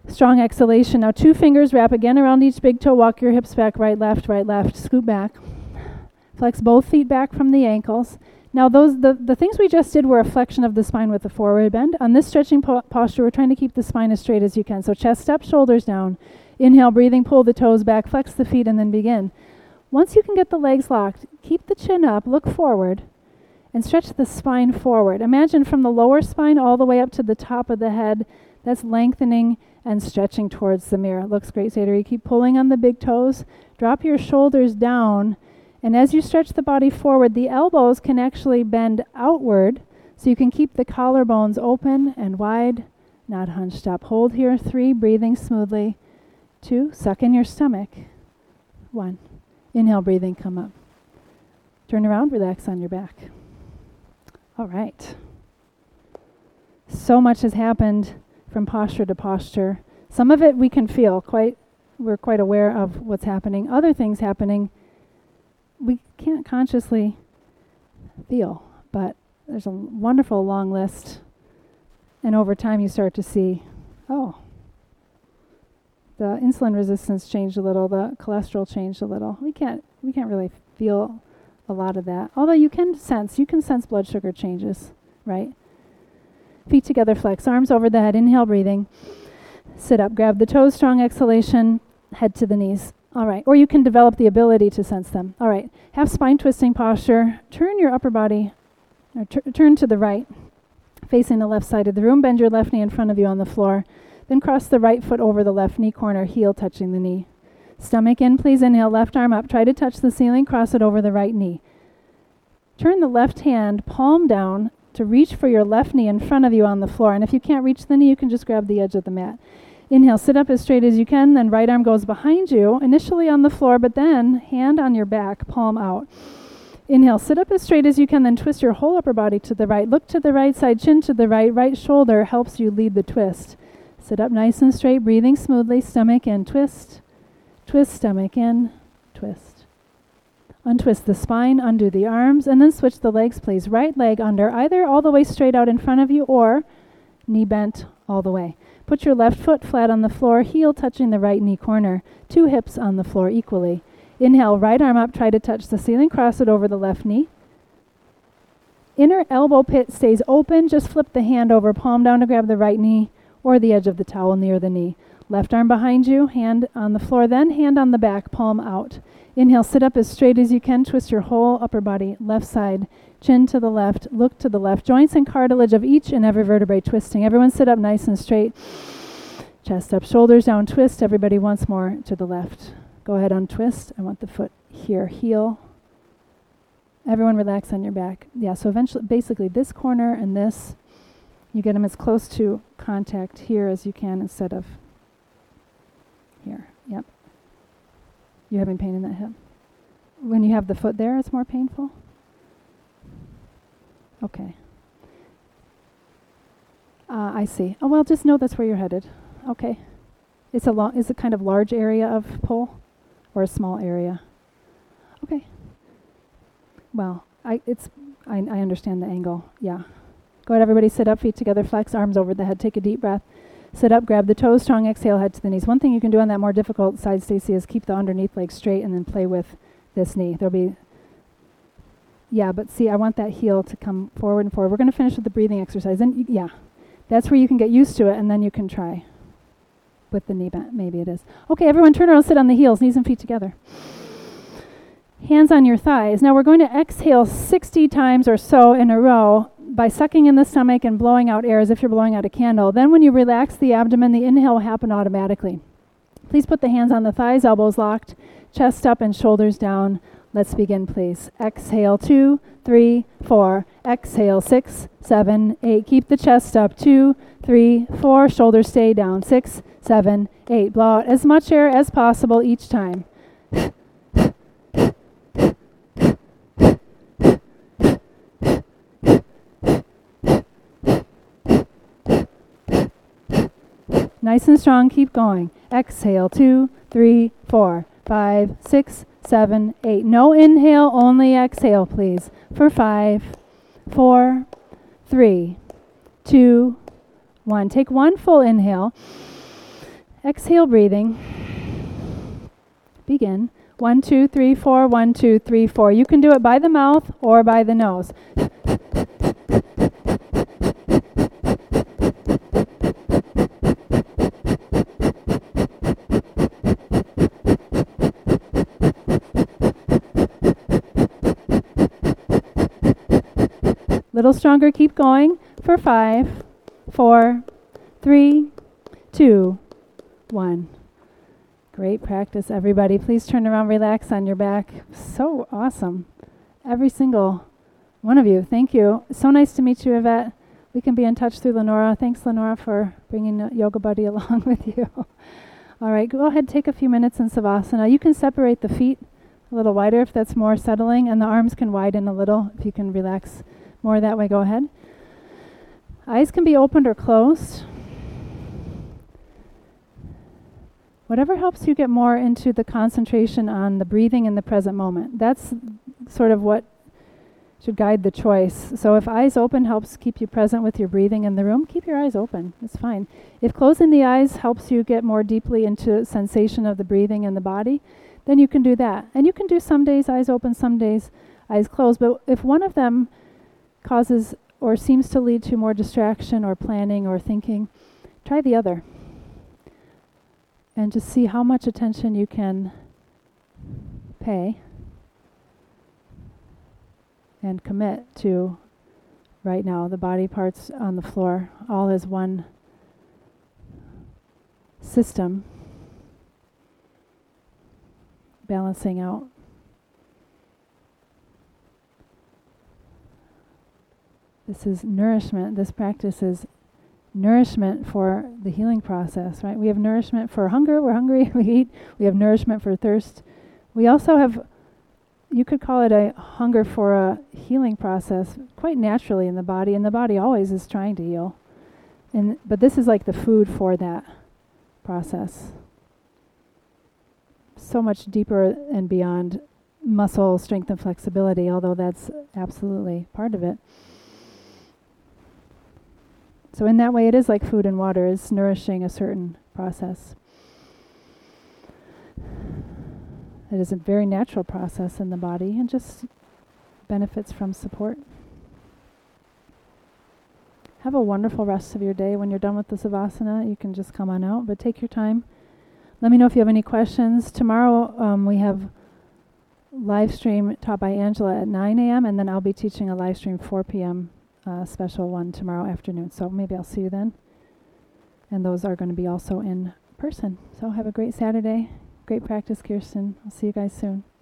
Strong exhalation. Now two fingers, wrap again around each big toe. Walk your hips back, right, left, right, left. Scoot back. Flex both feet back from the ankles. Now those the, the things we just did were a flexion of the spine with a forward bend. On this stretching po- posture, we're trying to keep the spine as straight as you can. So chest up, shoulders down. Inhale, breathing, pull the toes back, flex the feet, and then begin. Once you can get the legs locked, keep the chin up, look forward, and stretch the spine forward. Imagine from the lower spine all the way up to the top of the head. That's lengthening and stretching towards the mirror. It looks great, Sadari. Keep pulling on the big toes. Drop your shoulders down. And as you stretch the body forward, the elbows can actually bend outward, so you can keep the collarbones open and wide, not hunched up. Hold here. Three, breathing smoothly. Two, suck in your stomach. One. Inhale, breathing, come up. Turn around, relax on your back. All right. So much has happened from posture to posture. Some of it we can feel quite, we're quite aware of what's happening. Other things happening we can't consciously feel, but there's a wonderful long list. And over time you start to see, oh, the insulin resistance changed a little, the cholesterol changed a little. We can't we can't really feel a lot of that. Although you can sense, you can sense blood sugar changes, right? Feet together, flex, arms over the head, inhale, breathing. Sit up, grab the toes, strong exhalation, head to the knees. All right, or you can develop the ability to sense them. All right, have spine twisting posture. Turn your upper body, or t- turn to the right, facing the left side of the room. Bend your left knee in front of you on the floor. Then cross the right foot over the left knee corner, heel touching the knee. Stomach in, please inhale, left arm up. Try to touch the ceiling, cross it over the right knee. Turn the left hand, palm down, to reach for your left knee in front of you on the floor. And if you can't reach the knee, you can just grab the edge of the mat. Inhale, sit up as straight as you can, then right arm goes behind you, initially on the floor, but then hand on your back, palm out. Inhale, sit up as straight as you can, then twist your whole upper body to the right. Look to the right side, chin to the right. Right shoulder helps you lead the twist. Sit up nice and straight, breathing smoothly, stomach in, twist, twist, stomach in, twist. Untwist the spine, undo the arms, and then switch the legs, please. Right leg under, either all the way straight out in front of you or knee bent all the way. Put your left foot flat on the floor, heel touching the right knee corner. Two hips on the floor equally. Inhale, right arm up, try to touch the ceiling, cross it over the left knee. Inner elbow pit stays open, just flip the hand over, palm down to grab the right knee or the edge of the towel near the knee. Left arm behind you, hand on the floor, then hand on the back, palm out. Inhale, sit up as straight as you can, twist your whole upper body, left side, chin to the left, look to the left. Joints and cartilage of each and every vertebrae twisting. Everyone sit up nice and straight. Chest up, shoulders down, twist. Everybody once more to the left. Go ahead, untwist. I want the foot here, heel. Everyone relax on your back. Yeah, so eventually, basically this corner and this, you get them as close to contact here as you can instead of here. Yep. You having pain in that hip? When you have the foot there, it's more painful? Okay. Uh, I see. Oh, well, just know that's where you're headed. Okay. It's a lo- is it kind of large area of pull or a small area? Okay. Well, I it's I, I understand the angle. Yeah. Go ahead, everybody, sit up, feet together, flex, arms over the head. Take a deep breath. Sit up, grab the toes, strong exhale, head to the knees. One thing you can do on that more difficult side, Stacy, is keep the underneath leg straight and then play with this knee. There'll be, yeah, but see, I want that heel to come forward and forward. We're going to finish with the breathing exercise. And y- yeah, that's where you can get used to it, and then you can try with the knee bent. Maybe it is. Okay, everyone turn around, sit on the heels, knees and feet together. Hands on your thighs. Now we're going to exhale sixty times or so in a row by sucking in the stomach and blowing out air as if you're blowing out a candle. Then when you relax the abdomen, the inhale will happen automatically. Please put the hands on the thighs, elbows locked, chest up and shoulders down. Let's begin, please. Exhale, two, three, four. Exhale, six, seven, eight. Keep the chest up, two, three, four. Shoulders stay down, six, seven, eight. Blow out as much air as possible each time. Nice and strong, keep going. Exhale, two, three, four, five, six, seven, eight. No inhale, only exhale, please. For five, four, three, two, one. Take one full inhale. Exhale breathing. Begin. One, two, three, four, one, two, three, four. You can do it by the mouth or by the nose. Little stronger, keep going for five, four, three, two, one. Great practice, everybody. Please turn around, relax on your back. So awesome. Every single one of you. Thank you. So nice to meet you, Yvette. We can be in touch through Lenora. Thanks, Lenora, for bringing a Yoga Buddy along with you. All right, go ahead, take a few minutes in Savasana. You can separate the feet a little wider if that's more settling, and the arms can widen a little if you can relax more that way. Go ahead. Eyes can be opened or closed. Whatever helps you get more into the concentration on the breathing in the present moment. That's sort of what should guide the choice. So if eyes open helps keep you present with your breathing in the room, keep your eyes open. It's fine. If closing the eyes helps you get more deeply into sensation of the breathing in the body, then you can do that. And you can do some days eyes open, some days eyes closed. But if one of them causes or seems to lead to more distraction or planning or thinking, try the other. And just see how much attention you can pay and commit to right now, the body parts on the floor, all as one system, balancing out. This is nourishment. This practice is nourishment for the healing process, right? We have nourishment for hunger. We're hungry. We eat. We have nourishment for thirst. We also have, you could call it a hunger for a healing process quite naturally in the body, and the body always is trying to heal. And but this is like the food for that process. So much deeper and beyond muscle strength and flexibility, although that's absolutely part of it. So in that way, it is like food and water is nourishing a certain process. It is a very natural process in the body and just benefits from support. Have a wonderful rest of your day. When you're done with the Savasana, you can just come on out, but take your time. Let me know if you have any questions. Tomorrow um, we have live stream taught by Angela at nine a.m. and then I'll be teaching a live stream four p.m. Uh, special one tomorrow afternoon. So maybe I'll see you then. And those are going to be also in person. So have a great Saturday. Great practice, Kirsten. I'll see you guys soon.